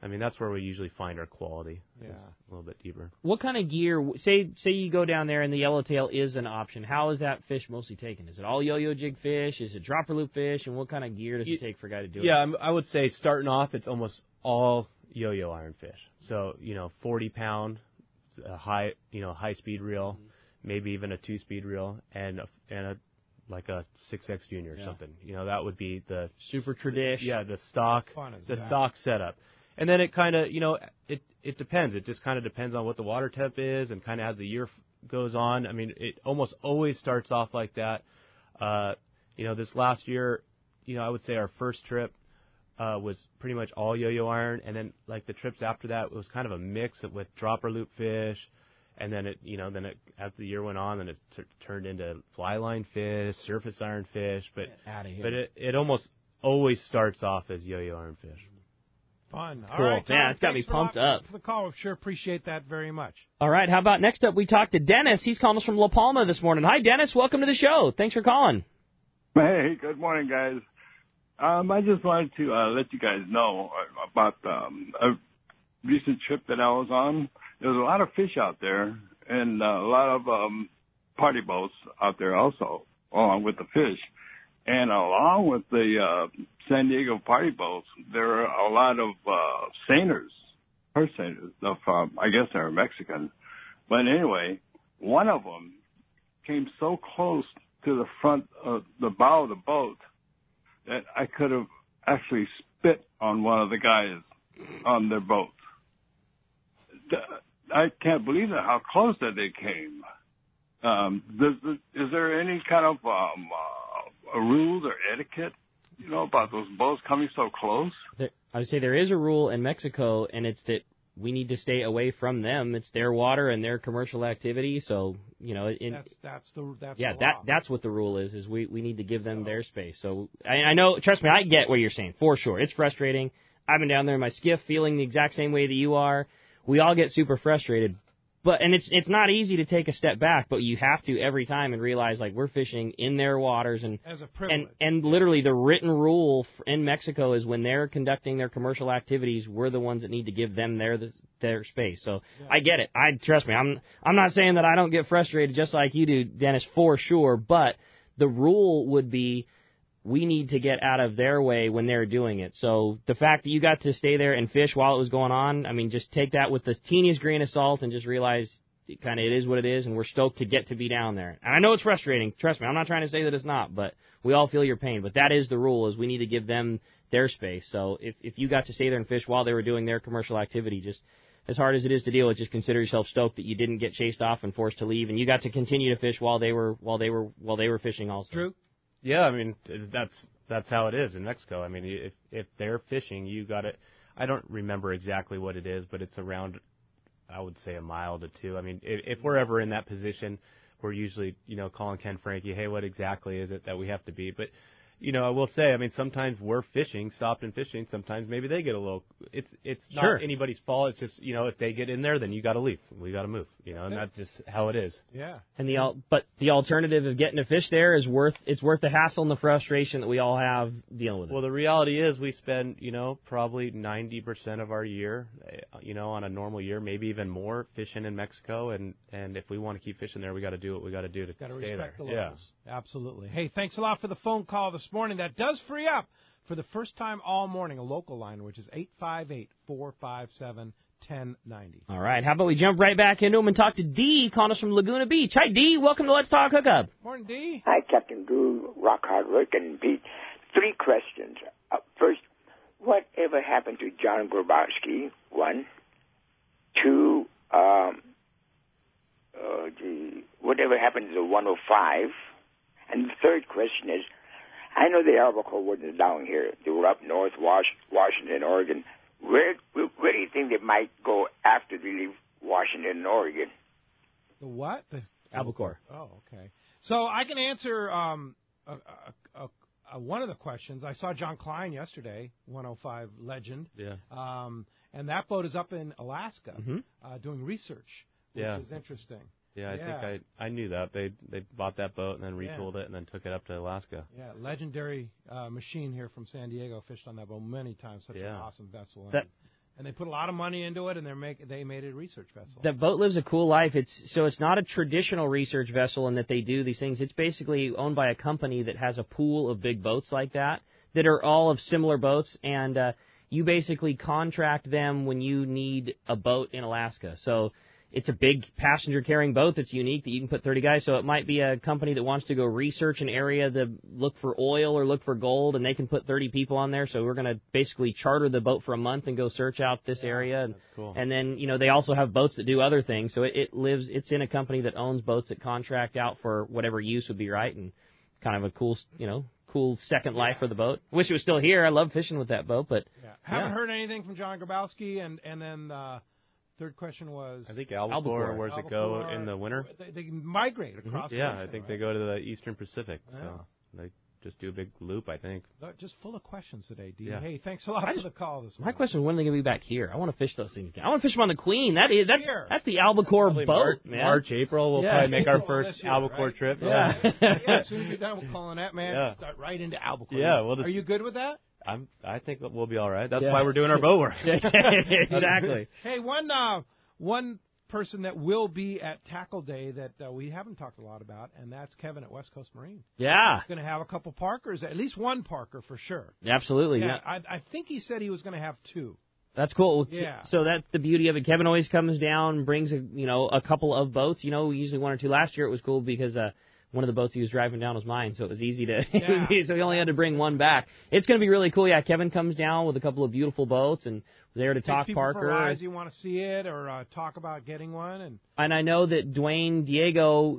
I mean, that's where we usually find our quality. Yeah. It's a little bit deeper. What kind of gear? Say you go down there and the yellowtail is an option. How is that fish mostly taken? Is it all yo-yo jig fish? Is it dropper loop fish? And what kind of gear does it take for a guy to do it? Yeah, I would say starting off, it's almost all yo-yo iron fish. So 40-pound, high speed reel, maybe even a 2-speed reel, and a like a 6X Junior or something. That would be the super tradish. Yeah, the stock setup. And then it kind of, it depends. It just kind of depends on what the water temp is, and kind of as the year goes on. I mean, it almost always starts off like that. This last year, I would say our first trip was pretty much all yo-yo iron, and then like the trips after that, it was kind of a mix with dropper loop fish, and then it as the year went on, then it turned into fly line fish, surface iron fish, but it almost always starts off as yo-yo iron fish. Fun. Cool. All right, Tom, yeah, it's got me pumped up. For the call, we sure appreciate that very much. All right, how about next up we talk to Dennis. He's calling us from La Palma this morning. Hi, Dennis. Welcome to the show. Thanks for calling. Hey, good morning, guys. I just wanted to let you guys know about a recent trip that I was on. There was a lot of fish out there, and a lot of party boats out there also, along with the fish. And along with the San Diego party boats, there are a lot of seiners, purse seiners. I guess they're Mexican. But anyway, one of them came so close to the front of the bow of the boat that I could have actually spit on one of the guys on their boat. I can't believe that, how close that they came. Is there any kind of rules or etiquette, about those boats coming so close? I would say there is a rule in Mexico, and it's that we need to stay away from them. It's their water and their commercial activity, so that's the law. That's what the rule is we need to give them their space. So I know, trust me, I get what you're saying for sure. It's frustrating. I've been down there in my skiff feeling the exact same way that you are. We all get super frustrated. And it's not easy to take a step back, but you have to every time and realize, like, we're fishing in their waters. And as a privilege. And literally the written rule in Mexico is when they're conducting their commercial activities, we're the ones that need to give them their space. So yeah. I get it. Trust me, I'm not saying that I don't get frustrated just like you do, Dennis, for sure. But the rule would be we need to get out of their way when they're doing it. So the fact that you got to stay there and fish while it was going on, I mean, just take that with the teeniest grain of salt and just realize it is what it is, and we're stoked to get to be down there. And I know it's frustrating. Trust me, I'm not trying to say that it's not, but we all feel your pain. But that is the rule, is we need to give them their space. So if you got to stay there and fish while they were doing their commercial activity, just as hard as it is to deal with, just consider yourself stoked that you didn't get chased off and forced to leave, and you got to continue to fish while they were fishing also. True. Yeah, I mean, that's how it is in Mexico. I mean, if they're fishing, you got it. I don't remember exactly what it is, but it's around, I would say, a mile to 2. I mean, if we're ever in that position, we're usually, calling Ken Frankie, hey, what exactly is it that we have to be? But, I will say, I mean, sometimes we're stopped and fishing. Sometimes maybe they get a little. It's not anybody's fault. It's just, if they get in there, then you got to leave. We got to move. And that's just how it is. Yeah. And the alternative of getting to fish there is worth the hassle and the frustration that we all have dealing with it. Well, the reality is we spend, probably 90% of our year, on a normal year, maybe even more, fishing in Mexico. And if we want to keep fishing there, we got to do what we got to do to stay there. Respect the locals. Yeah. Absolutely. Hey, thanks a lot for the phone call this morning. That does free up, for the first time all morning, a local line, which is 858-457-1090. All right. How about we jump right back into them and talk to Dee, calling us from Laguna Beach. Hi, Dee. Welcome to Let's Talk Hookup. Morning, Dee. Hi, Captain Goo, Rock Hard Rick, and Pete. 3 questions. First, whatever happened to John Grabowski? 1. 2, whatever happened to the 105? And the third question is, I know the albacore wasn't down here. They were up north, Washington, Oregon. Where do you think they might go after they leave Washington and Oregon? The what? The albacore. Oh, okay. So I can answer one of the questions. I saw John Klein yesterday, 105 legend. Yeah. And that boat is up in Alaska doing research, which is interesting. Yeah, I think I knew that. They bought that boat and then retooled it and then took it up to Alaska. Yeah, legendary machine here from San Diego. Fished on that boat many times. Such an awesome vessel. And they put a lot of money into it, and they made it a research vessel. The boat lives a cool life. It's not a traditional research vessel in that they do these things. It's basically owned by a company that has a pool of big boats like that are all of similar boats, and you basically contract them when you need a boat in Alaska. So it's a big passenger-carrying boat that's unique that you can put 30 guys. So it might be a company that wants to go research an area to look for oil or look for gold, and they can put 30 people on there. So we're going to basically charter the boat for a month and go search out this area. That's cool. And then, they also have boats that do other things. So it's in a company that owns boats that contract out for whatever use would be right, and kind of a cool, cool second life for the boat. Wish it was still here. I love fishing with that boat, but haven't heard anything from John Grabowski, and then third question was... I think Albacore. Where's it go in the winter? They migrate across the ocean, I think they go to the Eastern Pacific, so they just do a big loop, I think. Just full of questions today, D. Yeah. Hey, thanks a lot for the call this morning. My question is, when are they going to be back here? I want to fish those things again. I want to fish them on the Queen. That's the Albacore boat, man. March, April, we'll probably make our first Albacore trip. Yeah. As soon as you're done with calling that, man, start right into Albacore. Yeah, are you good with that? I think we'll be all right. That's why we're doing our boat work. Exactly. Hey, one person that will be at Tackle Day that we haven't talked a lot about, and that's Kevin at West Coast Marine. Yeah. He's going to have a couple Parkers, at least one Parker for sure. Absolutely. Yeah. I think he said he was going to have two. That's cool. Yeah. So that's the beauty of it. Kevin always comes down, brings a couple of boats. Usually one or two. Last year it was cool because one of the boats he was driving down was mine, so it was easy to. So he only had to bring one back. It's going to be really cool. Yeah, Kevin comes down with a couple of beautiful boats and there to talk Parker. If you want to see it or talk about getting one, and I know that Dwayne Diego,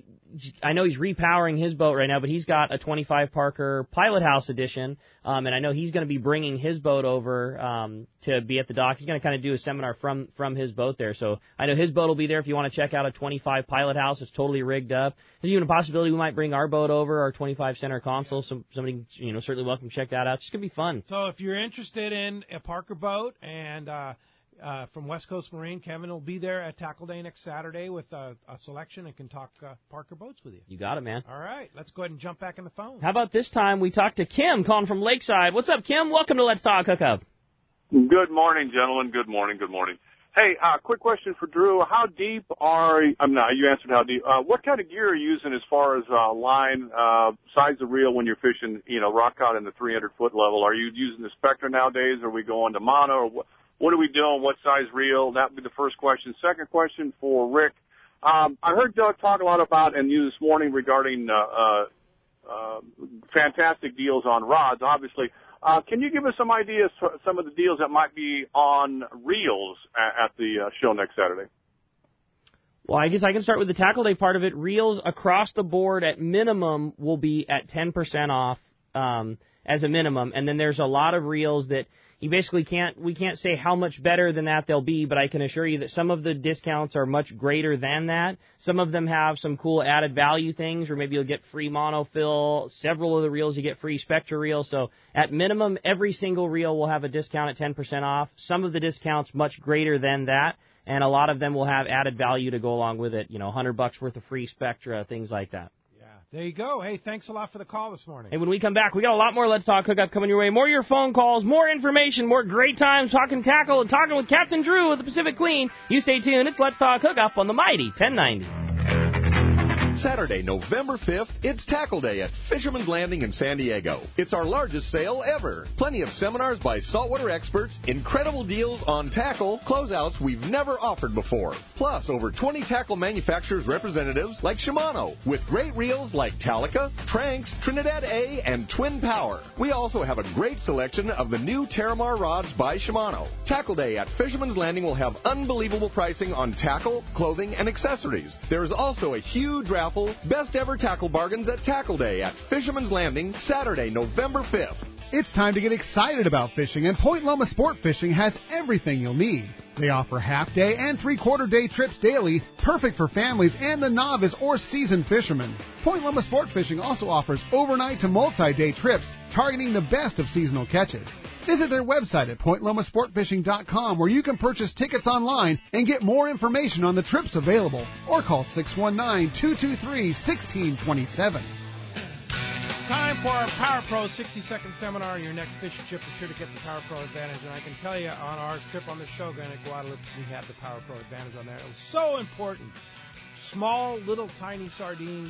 I know he's repowering his boat right now, but he's got a 25 Parker Pilot House edition, and I know he's going to be bringing his boat over to be at the dock. He's going to kind of do a seminar from his boat there, so I know his boat will be there if you want to check out a 25 Pilot House. It's totally rigged up. There's even a possibility we might bring our boat over, our 25 center console. Somebody certainly welcome to check that out. It's going to be fun. So if you're interested in a Parker boat and from West Coast Marine, Kevin will be there at Tackle Day next Saturday with a selection and can talk Parker boats with you. You got it, man. All right, let's go ahead and jump back in the phone. How about this time we talk to Kim calling from Lakeside. What's up, Kim? Welcome to Let's Talk Hookup. Good morning, gentlemen. Good morning. Hey, quick question for Drew. How deep you answered how deep. What kind of gear are you using as far as line, size of reel when you're fishing, rock cod in the 300-foot level? Are you using the Spectra nowadays? Are we going to mono? Or what are we doing? What size reel? That would be the first question. Second question for Rick. I heard Doug talk a lot about, and you this morning, regarding fantastic deals on rods, obviously. Can you give us some ideas, some of the deals that might be on reels at the show next Saturday? Well, I guess I can start with the Tackle Day part of it. Reels across the board at minimum will be at 10% off as a minimum, and then there's a lot of reels that you basically we can't say how much better than that they'll be, but I can assure you that some of the discounts are much greater than that. Some of them have some cool added value things, or maybe you'll get free monofill. Several of the reels you get free Spectra reels. So at minimum, every single reel will have a discount at 10% off. Some of the discounts much greater than that, and a lot of them will have added value to go along with it. $100 worth of free Spectra, things like that. There you go. Hey, thanks a lot for the call this morning. Hey, when we come back, we got a lot more Let's Talk Hookup coming your way. More of your phone calls, more information, more great times talking tackle and talking with Captain Drew of the Pacific Queen. You stay tuned. It's Let's Talk Hookup on the Mighty 1090. Saturday, November 5th, it's Tackle Day at Fisherman's Landing in San Diego. It's our largest sale ever. Plenty of seminars by saltwater experts, incredible deals on tackle, closeouts we've never offered before. Plus, over 20 tackle manufacturers' representatives like Shimano, with great reels like Talica, Tranx, Trinidad A, and Twin Power. We also have a great selection of the new Terramar rods by Shimano. Tackle Day at Fisherman's Landing will have unbelievable pricing on tackle, clothing, and accessories. There is also a huge raffle, best ever tackle bargains at Tackle Day at Fisherman's Landing, Saturday, November 5th. It's time to get excited about fishing, and Point Loma Sport Fishing has everything you'll need. They offer half-day and three-quarter-day trips daily, perfect for families and the novice or seasoned fishermen. Point Loma Sport Fishing also offers overnight to multi-day trips, targeting the best of seasonal catches. Visit their website at pointlomasportfishing.com, where you can purchase tickets online and get more information on the trips available, or call 619-223-1627. Time for our Power Pro 60-second seminar. Your next fish and chip is sure to get the Power Pro Advantage. And I can tell you, on our trip on the Shogun at Guadalupe, we had the Power Pro Advantage on there. It was so important. Small, little, tiny sardines,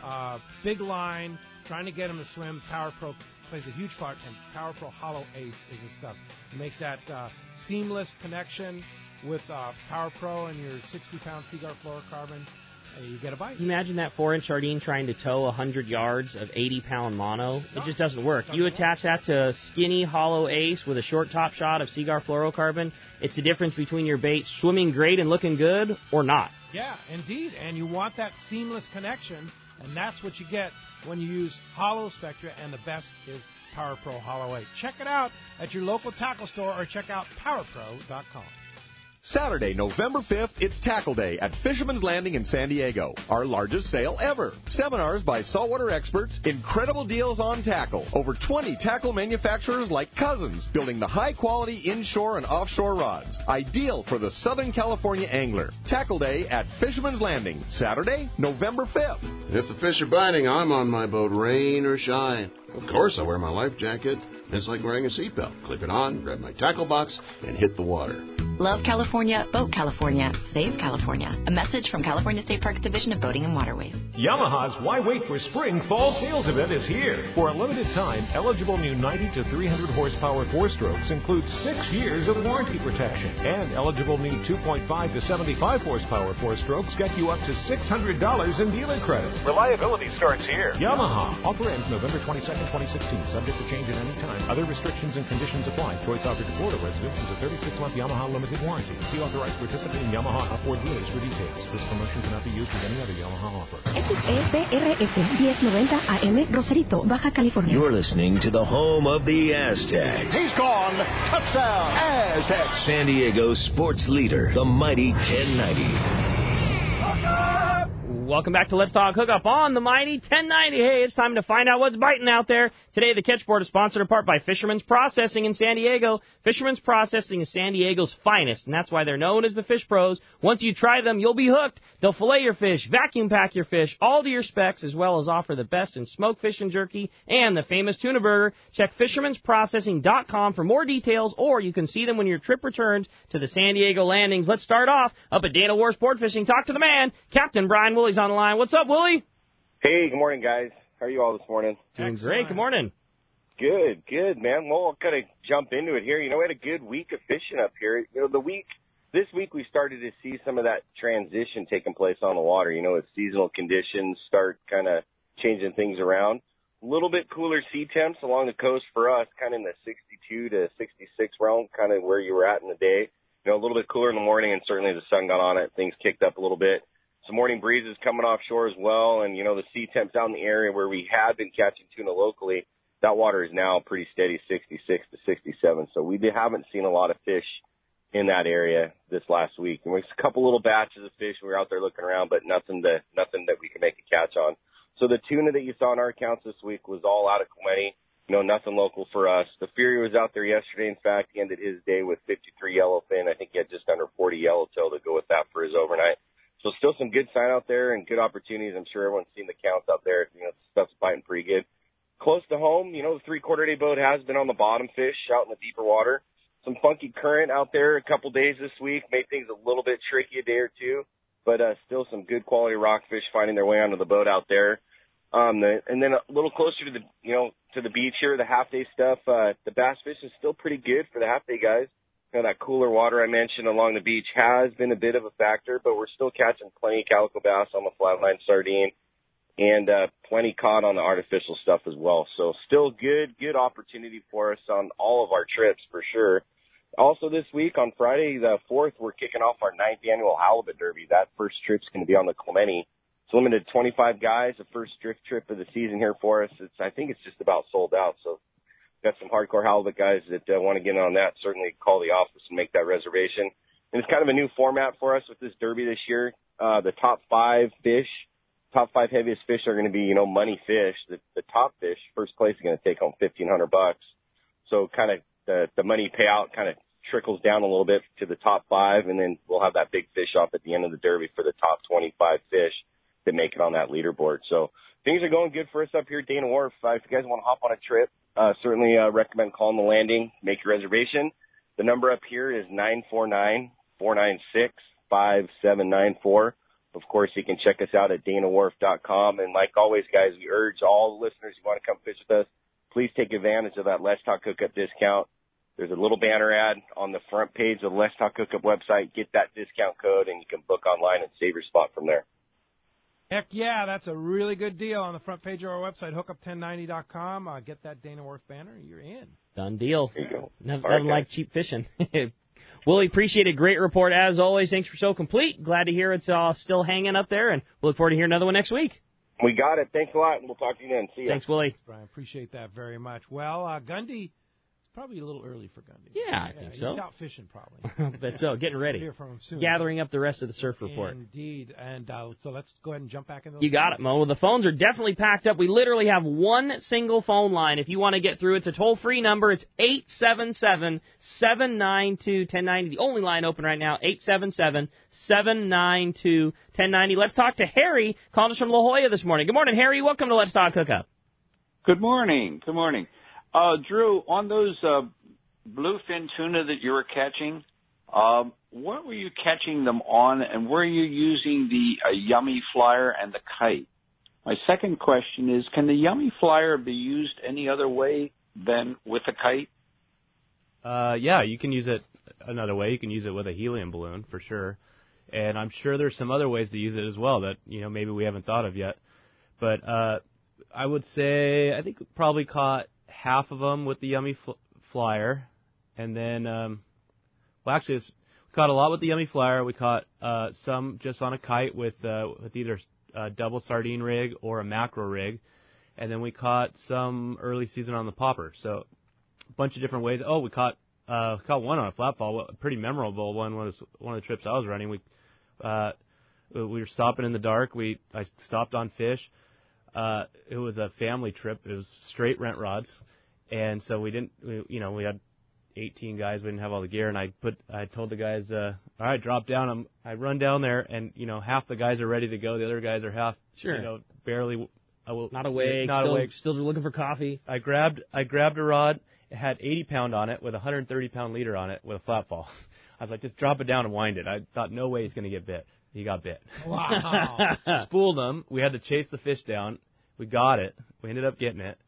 big line, trying to get them to swim. Power Pro plays a huge part, and Power Pro Hollow Ace is the stuff to make that seamless connection with Power Pro and your 60-pound Seaguar fluorocarbon. You get a bite. Imagine that 4-inch sardine trying to tow 100 yards of 80-pound mono. It just doesn't work. You attach that to a skinny Hollow Ace with a short top shot of Seaguar fluorocarbon. It's the difference between your bait swimming great and looking good or not. Yeah, indeed. And you want that seamless connection, and that's what you get when you use Hollow Spectra, and the best is Power Pro Hollow 8. Check it out at your local tackle store or check out PowerPro.com. Saturday, November 5th, it's Tackle Day at Fisherman's Landing in San Diego. Our largest sale ever. Seminars by saltwater experts, incredible deals on tackle. Over 20 tackle manufacturers like Cousins, building the high-quality inshore and offshore rods. Ideal for the Southern California angler. Tackle Day at Fisherman's Landing, Saturday, November 5th. If the fish are biting, I'm on my boat, rain or shine. Of course, I wear my life jacket. It's like wearing a seatbelt. Clip it on, grab my tackle box, and hit the water. Love California, Boat California, Save California. A message from California State Parks Division of Boating and Waterways. Yamaha's Why Wait for Spring Fall Sales event is here. For a limited time, eligible new 90 to 300 horsepower four-strokes include 6 years of warranty protection. And eligible new 2.5 to 75 horsepower four-strokes get you up to $600 in dealer credit. Reliability starts here. Yamaha. Offer ends November 22nd, 2016. Subject to change at any time. Other restrictions and conditions apply. Choice offered to Florida residents is a 36-month Yamaha limited warranty. See authorized participating Yamaha outboard dealers for details. This promotion cannot be used with any other Yamaha offer. XEPRS 1090 AM, Rosarito, Baja California. You're listening to the home of the Aztecs. He's gone. Touchdown. Aztecs. San Diego sports leader, the mighty 1090. Welcome back to Let's Talk Hookup on the mighty 1090. Hey, it's time to find out what's biting out there. Today, the Catch Board is sponsored in part by Fisherman's Processing in San Diego. Fisherman's Processing is San Diego's finest, and that's why they're known as the Fish Pros. Once you try them, you'll be hooked. They'll fillet your fish, vacuum pack your fish, all to your specs, as well as offer the best in smoked fish and jerky and the famous tuna burger. Check fishermansprocessing.com for more details, or you can see them when your trip returns to the San Diego landings. Let's start off up at Dana War Sport Fishing. Talk to the man, Captain Brian Willie's on the line. What's up, Willie? Hey, good morning, guys. How are you all this morning? Doing great. Good morning. Good, man. Well, I'll kind of jump into it here. You know, we had a good week of fishing up here. You know, this week we started to see some of that transition taking place on the water. You know, as seasonal conditions start kind of changing things around. A little bit cooler sea temps along the coast for us, kind of in the 62 to 66 realm, kind of where you were at in the day. You know, a little bit cooler in the morning, and certainly the sun got on it. Things kicked up a little bit. Some morning breezes coming offshore as well, and, you know, the sea temps down in the area where we had been catching tuna locally, that water is now pretty steady, 66 to 67. So we haven't seen a lot of fish in that area this last week. And there's a couple little batches of fish. We were out there looking around, but nothing that we can make a catch on. So the tuna that you saw in our accounts this week was all out of Clemente. You know, nothing local for us. The Fury was out there yesterday. In fact, he ended his day with 53 yellowfin. I think he had just under 40 yellowtail to go with that for his overnight. So still some good sign out there and good opportunities. I'm sure everyone's seen the counts out there. You know, stuff's biting pretty good. Close to home, you know, the 3/4 day boat has been on the bottom fish out in the deeper water. Some funky current out there a couple days this week. Made things a little bit tricky a day or two, but still some good quality rockfish finding their way onto the boat out there. And then a little closer to the beach here, the half day stuff, the bass fish is still pretty good for the half day guys. You know, that cooler water I mentioned along the beach has been a bit of a factor, but we're still catching plenty of calico bass on the flatline sardine and plenty caught on the artificial stuff as well. So still good opportunity for us on all of our trips for sure. Also this week on Friday the 4th, we're kicking off our 9th annual Halibut Derby. That first trip's going to be on the Clemente. It's limited 25 guys, the first drift trip of the season here for us. I think it's just about sold out. So got some hardcore halibut guys that want to get in on that. Certainly call the office and make that reservation. And it's kind of a new format for us with this derby this year. The top 5 heaviest fish are going to be, you know, money fish. The top fish, first place, is going to take home $1,500. So kind of the money payout kind of trickles down a little bit to the top 5, and then we'll have that big fish off at the end of the derby for the top 25 fish. that make it on that leaderboard. So things are going good for us up here at Dana Wharf. If you guys want to hop on a trip, certainly recommend calling the landing, make your reservation. The number up here is 949-496-5794. Of course, you can check us out at danawharf.com. And like always, guys, we urge all the listeners who want to come fish with us, please take advantage of that Let's Talk Hookup discount. There's a little banner ad on the front page of the Let's Talk Hookup website. Get that discount code, and you can book online and save your spot from there. Heck yeah, that's a really good deal on the front page of our website, hookup1090.com. Get that Dana Wharf banner, you're in. Done deal. There you go. Nothing like cheap fishing. Willie, appreciate a great report as always. Thanks for so complete. Glad to hear it's still hanging up there, and we'll look forward to hearing another one next week. We got it. Thanks a lot, and we'll talk to you then. See ya. Thanks, Willie. Brian, appreciate that very much. Well, Gundy, probably a little early for Gundy. Yeah, I think so. He's out fishing probably. But so, getting ready. We'll hear from him soon. Gathering up the rest of the surf report. Indeed. And so let's go ahead and jump back in those. You got it, Mo. Well, the phones are definitely packed up. We literally have one single phone line. If you want to get through, it's a toll-free number. It's 877-792-1090. The only line open right now, 877-792-1090. Let's talk to Harry, calling us from La Jolla this morning. Good morning, Harry. Welcome to Let's Talk Hookup. Good morning. Good morning. Drew, on those bluefin tuna that you were catching, what were you catching them on, and were you using the Yummy Flyer and the kite? My second question is, can the Yummy Flyer be used any other way than with a kite? Yeah, you can use it another way. You can use it with a helium balloon for sure. And I'm sure there's some other ways to use it as well that, maybe we haven't thought of yet. But I would say I think we probably caught half of them with the Yummy Flyer. And then, we caught a lot with the Yummy Flyer. We caught some just on a kite with either a double sardine rig or a mackerel rig. And then we caught some early season on the popper. So a bunch of different ways. Oh, we caught one on a flat fall, a pretty memorable one. One of the trips I was running. We were stopping in the dark. I stopped on fish. It was a family trip. It was straight rent rods. And so we had 18 guys. We didn't have all the gear. And I told the guys, all right, drop down. I run down there and, half the guys are ready to go. The other guys are half, barely. Not awake. Still looking for coffee. I grabbed a rod. It had 80 pound on it with a 130 pound leader on it with a flat fall. I was like, just drop it down and wind it. I thought, no way he's going to get bit. He got bit. Wow. Spooled him. We had to chase the fish down. We got it. We ended up getting it.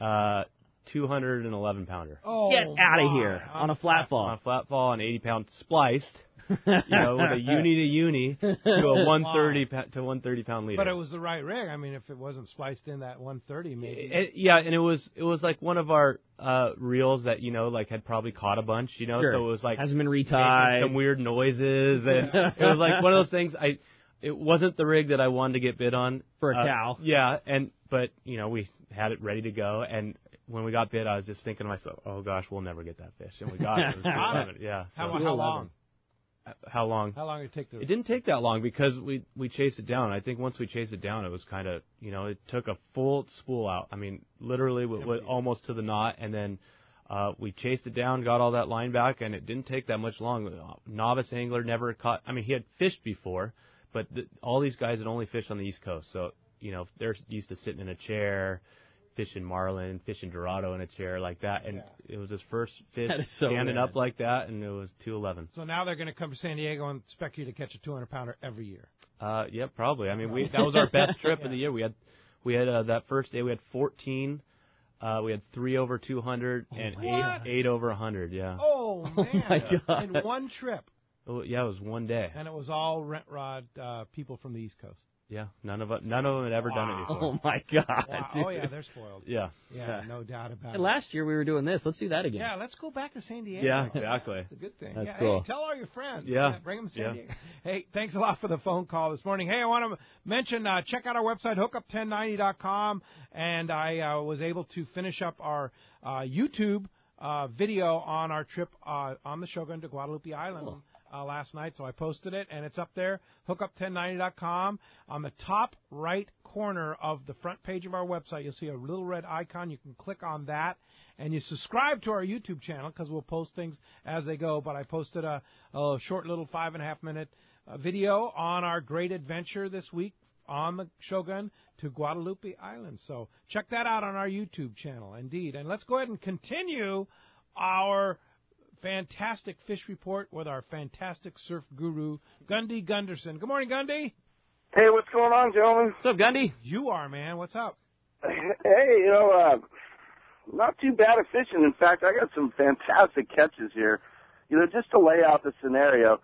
211 pounder. Oh, get out of here on a flat fall. On a flat fall, an 80 pound spliced. With a uni to uni to a 130 pound leader. But it was the right rig. I mean, if it wasn't spliced in that 130, maybe. And it was like one of our reels that had probably caught a bunch. Sure. So it was like hasn't been retied, some weird noises, and it was like one of those things. It wasn't the rig that I wanted to get bit on for a cow. Yeah, but we had it ready to go, and when we got bit, I was just thinking to myself, oh gosh, we'll never get that fish, and we got it. Yeah. So how long? How long? How long did it take? It didn't take that long because we chased it down. I think once we chased it down, it was kind of, it took a full spool out. I mean, literally almost to the knot, and then we chased it down, got all that line back, and it didn't take that much long. Novice angler never caught. I mean, he had fished before, but all these guys had only fished on the East Coast, so they're used to sitting in a chair, fishing marlin, fishing Dorado in a chair like that, and it was his first fish standing up like that, and it was 211. So now they're going to come to San Diego and expect you to catch a 200-pounder every year. Yeah, probably. I mean, that was our best trip of the year. We had that first day we had 14. We had 3 over 200 and 8 over 100. Yeah. Oh man! Oh my God! In one trip. Oh, yeah, it was one day. And it was all rent rod people from the East Coast. Yeah, none of them had ever done it before. Oh my God! Wow. Oh yeah, they're spoiled. Yeah, no doubt about it. And last year we were doing this. Let's do that again. Yeah, let's go back to San Diego. Yeah, exactly. It's a good thing. That's cool. Hey, tell all your friends. Yeah, bring them to San Diego. Hey, thanks a lot for the phone call this morning. Hey, I want to mention check out our website hookup1090.com, and I was able to finish up our YouTube video on our trip on the Shogun to Guadalupe Island. Cool. Last night, so I posted it, and it's up there, hookup1090.com. On the top right corner of the front page of our website, you'll see a little red icon. You can click on that, and you subscribe to our YouTube channel, because we'll post things as they go. But I posted a short little 5.5-minute video on our great adventure this week on the Shogun to Guadalupe Island. So check that out on our YouTube channel, indeed. And let's go ahead and continue our fantastic fish report with our fantastic surf guru, Gundy Gunderson. Good morning, Gundy. Hey, what's going on, gentlemen? What's up, Gundy? You are, man. What's up? Hey, not too bad at fishing. In fact, I got some fantastic catches here. Just to lay out the scenario,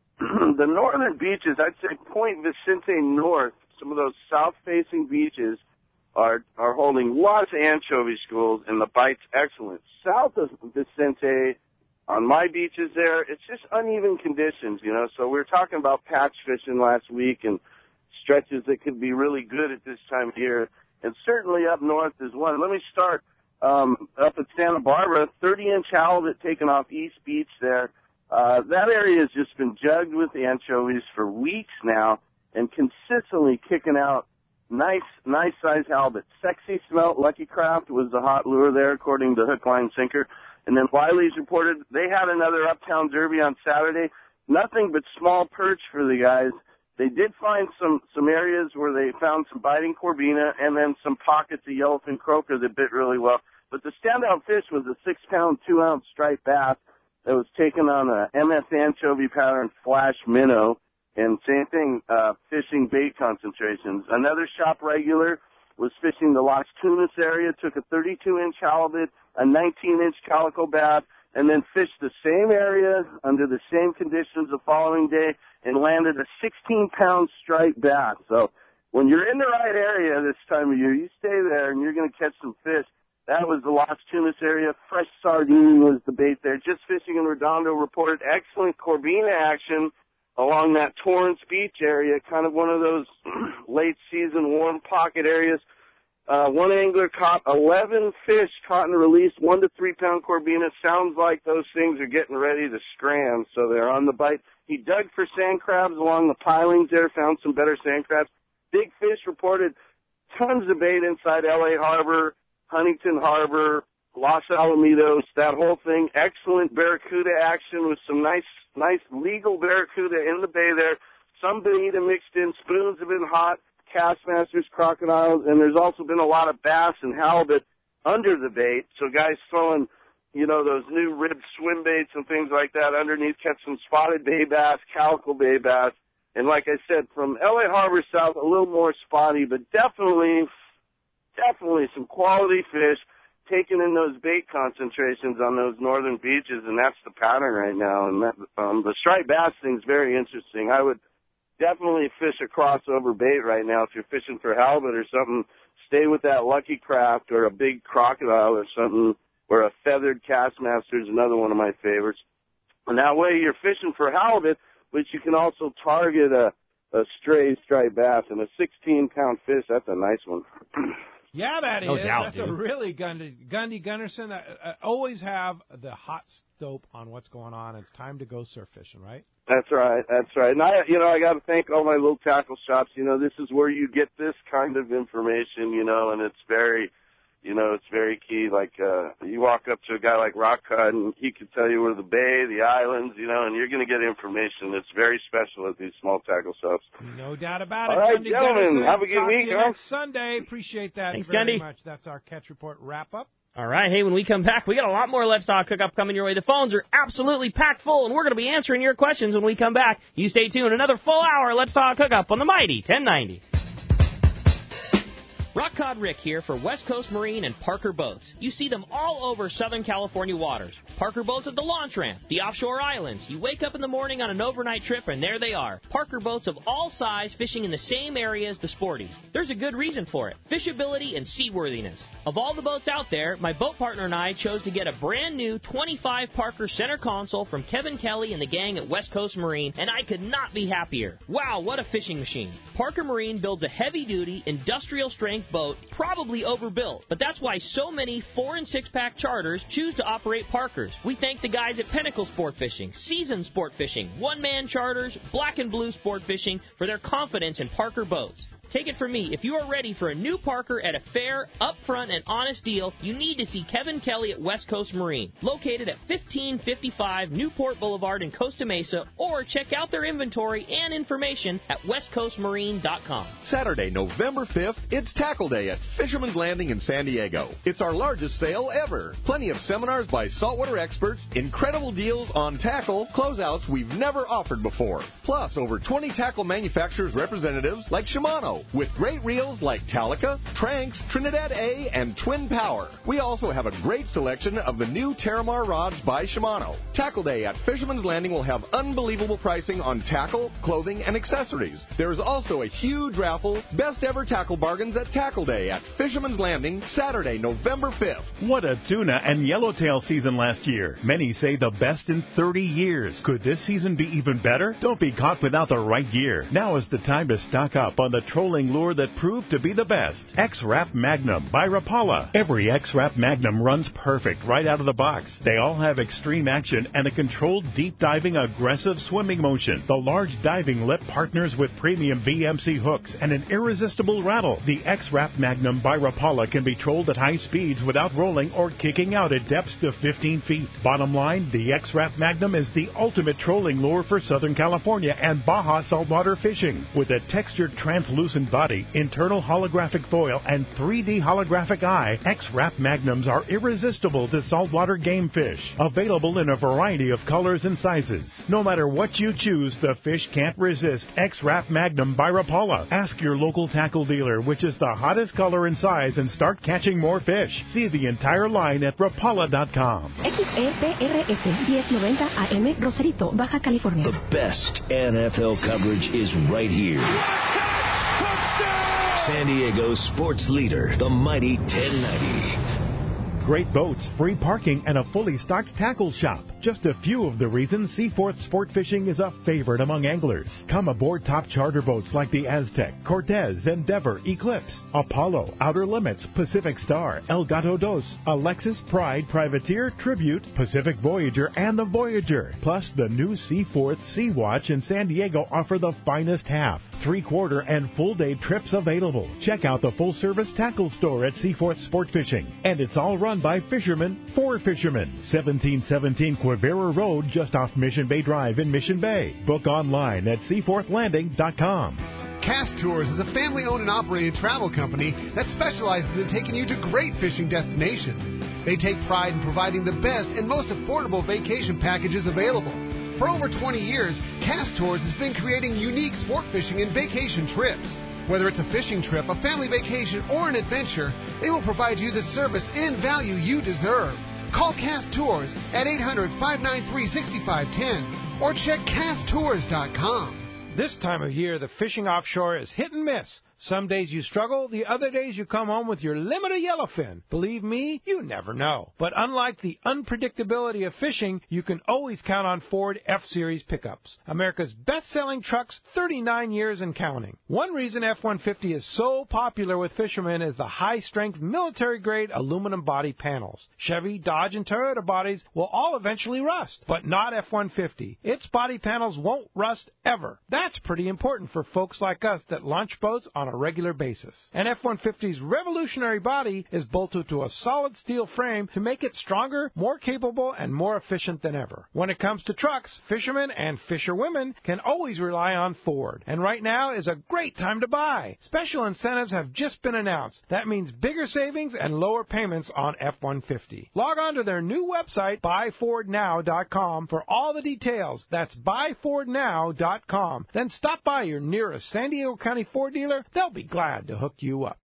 the northern beaches, I'd say Point Vicente North, some of those south-facing beaches are holding lots of anchovy schools, and the bite's excellent. South of Vicente, on my beaches there, it's just uneven conditions, So we were talking about patch fishing last week and stretches that could be really good at this time of year, and certainly up north is one. Let me start up at Santa Barbara, 30-inch halibut taken off East Beach there. That area has just been jugged with anchovies for weeks now and consistently kicking out nice size halibut. Sexy Smelt Lucky Craft was the hot lure there, according to Hook, Line, Sinker. And then Wiley's reported they had another Uptown Derby on Saturday. Nothing but small perch for the guys. They did find some areas where they found some biting Corbina and then some pockets of yellowfin croaker that bit really well. But the standout fish was a 6-pound, 2-ounce striped bass that was taken on a MS anchovy pattern flash minnow, and same thing, fishing bait concentrations. Another shop regular was fishing the Las Tunas area, took a 32-inch halibut, a 19-inch calico bass, and then fished the same area under the same conditions the following day and landed a 16-pound striped bass. So when you're in the right area this time of year, you stay there and you're going to catch some fish. That was the Las Tunas area. Fresh sardine was the bait there. Just Fishing in Redondo reported excellent Corbina action along that Torrance Beach area, kind of one of those late-season warm pocket areas. One angler caught 11 fish caught and released, 1 to 3 pound Corbina. Sounds like those things are getting ready to scram, so they're on the bite. He dug for sand crabs along the pilings there, found some better sand crabs. Big Fish reported tons of bait inside L.A. Harbor, Huntington Harbor, Los Alamitos, that whole thing. Excellent barracuda action with some nice legal barracuda in the bay there. Some bonita mixed in. Spoons have been hot. Castmasters, crocodiles, and there's also been a lot of bass and halibut under the bait. So guys throwing, those new ribbed swim baits and things like that underneath, catch some spotted bay bass, calico bay bass. And like I said, from L.A. Harbor south, a little more spotty, but definitely some quality fish taken in those bait concentrations on those northern beaches, and that's the pattern right now. And that, the striped bass thing's very interesting. I would definitely fish a crossover bait right now. If you're fishing for halibut or something, stay with that Lucky Craft or a big crocodile or something, or a feathered Castmaster is another one of my favorites. And that way you're fishing for halibut, but you can also target a stray striped bass. And a 16-pound fish, that's a nice one. Yeah, that is. No doubt, That's dude. a really Gundy Gunderson. Always have the hot dope on what's going on. It's time to go surf fishing, right? That's right. And I got to thank all my little tackle shops. This is where you get this kind of information, and it's very, it's very key. Like, you walk up to a guy like Rock Cut and he can tell you where the bay, the islands, and you're going to get information that's very special at these small tackle shops. No doubt about it. All right, Gundy gentlemen, Gunderson, have a good talk week, to you huh? next Sunday. Appreciate that Thanks, very Gundy. much. That's our Catch Report wrap-up. All right, hey, when we come back, we got a lot more Let's Talk Hookup coming your way. The phones are absolutely packed full, and we're going to be answering your questions when we come back. You stay tuned. Another full hour of Let's Talk Hookup on the Mighty 1090. Rock Cod Rick here for West Coast Marine and Parker Boats. You see them all over Southern California waters. Parker Boats at the launch ramp, the offshore islands. You wake up in the morning on an overnight trip, and there they are. Parker Boats of all size fishing in the same area as the sporties. There's a good reason for it. Fishability and seaworthiness. Of all the boats out there, my boat partner and I chose to get a brand new 25 Parker center console from Kevin Kelly and the gang at West Coast Marine, and I could not be happier. Wow, what a fishing machine. Parker Marine builds a heavy-duty, industrial-strength boat, probably overbuilt, but that's why so many 4- and 6-pack charters choose to operate Parkers. We thank the guys at Pinnacle Sport Fishing, Season Sport Fishing, One Man Charters, Black and Blue Sport Fishing for their confidence in Parker boats. Take it from me, if you are ready for a new Parker at a fair, upfront, and honest deal, you need to see Kevin Kelly at West Coast Marine, located at 1555 Newport Boulevard in Costa Mesa, or check out their inventory and information at westcoastmarine.com. Saturday, November 5th, it's Tackle Day at Fisherman's Landing in San Diego. It's our largest sale ever. Plenty of seminars by saltwater experts, incredible deals on tackle, closeouts we've never offered before. Plus, over 20 tackle manufacturers representatives like Shimano, with great reels like Talica, Tranx, Trinidad A, and Twin Power. We also have a great selection of the new Terramar rods by Shimano. Tackle Day at Fisherman's Landing will have unbelievable pricing on tackle, clothing, and accessories. There is also a huge raffle, best ever tackle bargains at Tackle Day at Fisherman's Landing, Saturday, November 5th. What a tuna and yellowtail season last year. Many say the best in 30 years. Could this season be even better? Don't be caught without the right gear. Now is the time to stock up on the trolling lure that proved to be the best. X-Rap Magnum by Rapala. Every X-Rap Magnum runs perfect right out of the box. They all have extreme action and a controlled deep diving aggressive swimming motion. The large diving lip partners with premium VMC hooks and an irresistible rattle. The X-Rap Magnum by Rapala can be trolled at high speeds without rolling or kicking out at depths to 15 feet. Bottom line, the X-Rap Magnum is the ultimate trolling lure for Southern California and Baja saltwater fishing. With a textured translucent body, internal holographic foil, and 3D holographic eye, X-Rap Magnums are irresistible to saltwater game fish. Available in a variety of colors and sizes. No matter what you choose, the fish can't resist X-Rap Magnum by Rapala. Ask your local tackle dealer which is the hottest color and size and start catching more fish. See the entire line at Rapala.com. XRPRS 1090 AM Rosarito, Baja California. The best NFL coverage is right here. San Diego sports leader, the mighty 1090. Great boats, free parking, and a fully stocked tackle shop. Just a few of the reasons Seaforth Sport Fishing is a favorite among anglers. Come aboard top charter boats like the Aztec, Cortez, Endeavor, Eclipse, Apollo, Outer Limits, Pacific Star, El Gato Dos, Alexis, Pride, Privateer, Tribute, Pacific Voyager, and the Voyager. Plus, the new Seaforth Sea Watch in San Diego offer the finest half, 3/4, and full-day trips available. Check out the full-service tackle store at Seaforth Sport Fishing. And it's all run by fishermen for fishermen. 1717 Quivira Road, just off Mission Bay Drive in Mission Bay. Book online at seaforthlanding.com. Cast Tours is a family-owned and operated travel company that specializes in taking you to great fishing destinations. They take pride in providing the best and most affordable vacation packages available. For over 20 years, Cast Tours has been creating unique sport fishing and vacation trips. Whether it's a fishing trip, a family vacation, or an adventure, they will provide you the service and value you deserve. Call Cast Tours at 800-593-6510 or check casttours.com. This time of year, the fishing offshore is hit and miss. Some days you struggle, the other days you come home with your limit of yellowfin. Believe me, you never know. But unlike the unpredictability of fishing, you can always count on Ford F-Series pickups. America's best-selling trucks, 39 years and counting. One reason F-150 is so popular with fishermen is the high-strength military-grade aluminum body panels. Chevy, Dodge, and Toyota bodies will all eventually rust, but not F-150. Its body panels won't rust ever. That's pretty important for folks like us that launch boats on a regular basis. And F-150's revolutionary body is bolted to a solid steel frame to make it stronger, more capable, and more efficient than ever. When it comes to trucks, fishermen and fisherwomen can always rely on Ford. And right now is a great time to buy. Special incentives have just been announced. That means bigger savings and lower payments on F-150. Log on to their new website, buyfordnow.com, for all the details. That's buyfordnow.com. Then stop by your nearest San Diego County Ford dealer. They'll be glad to hook you up.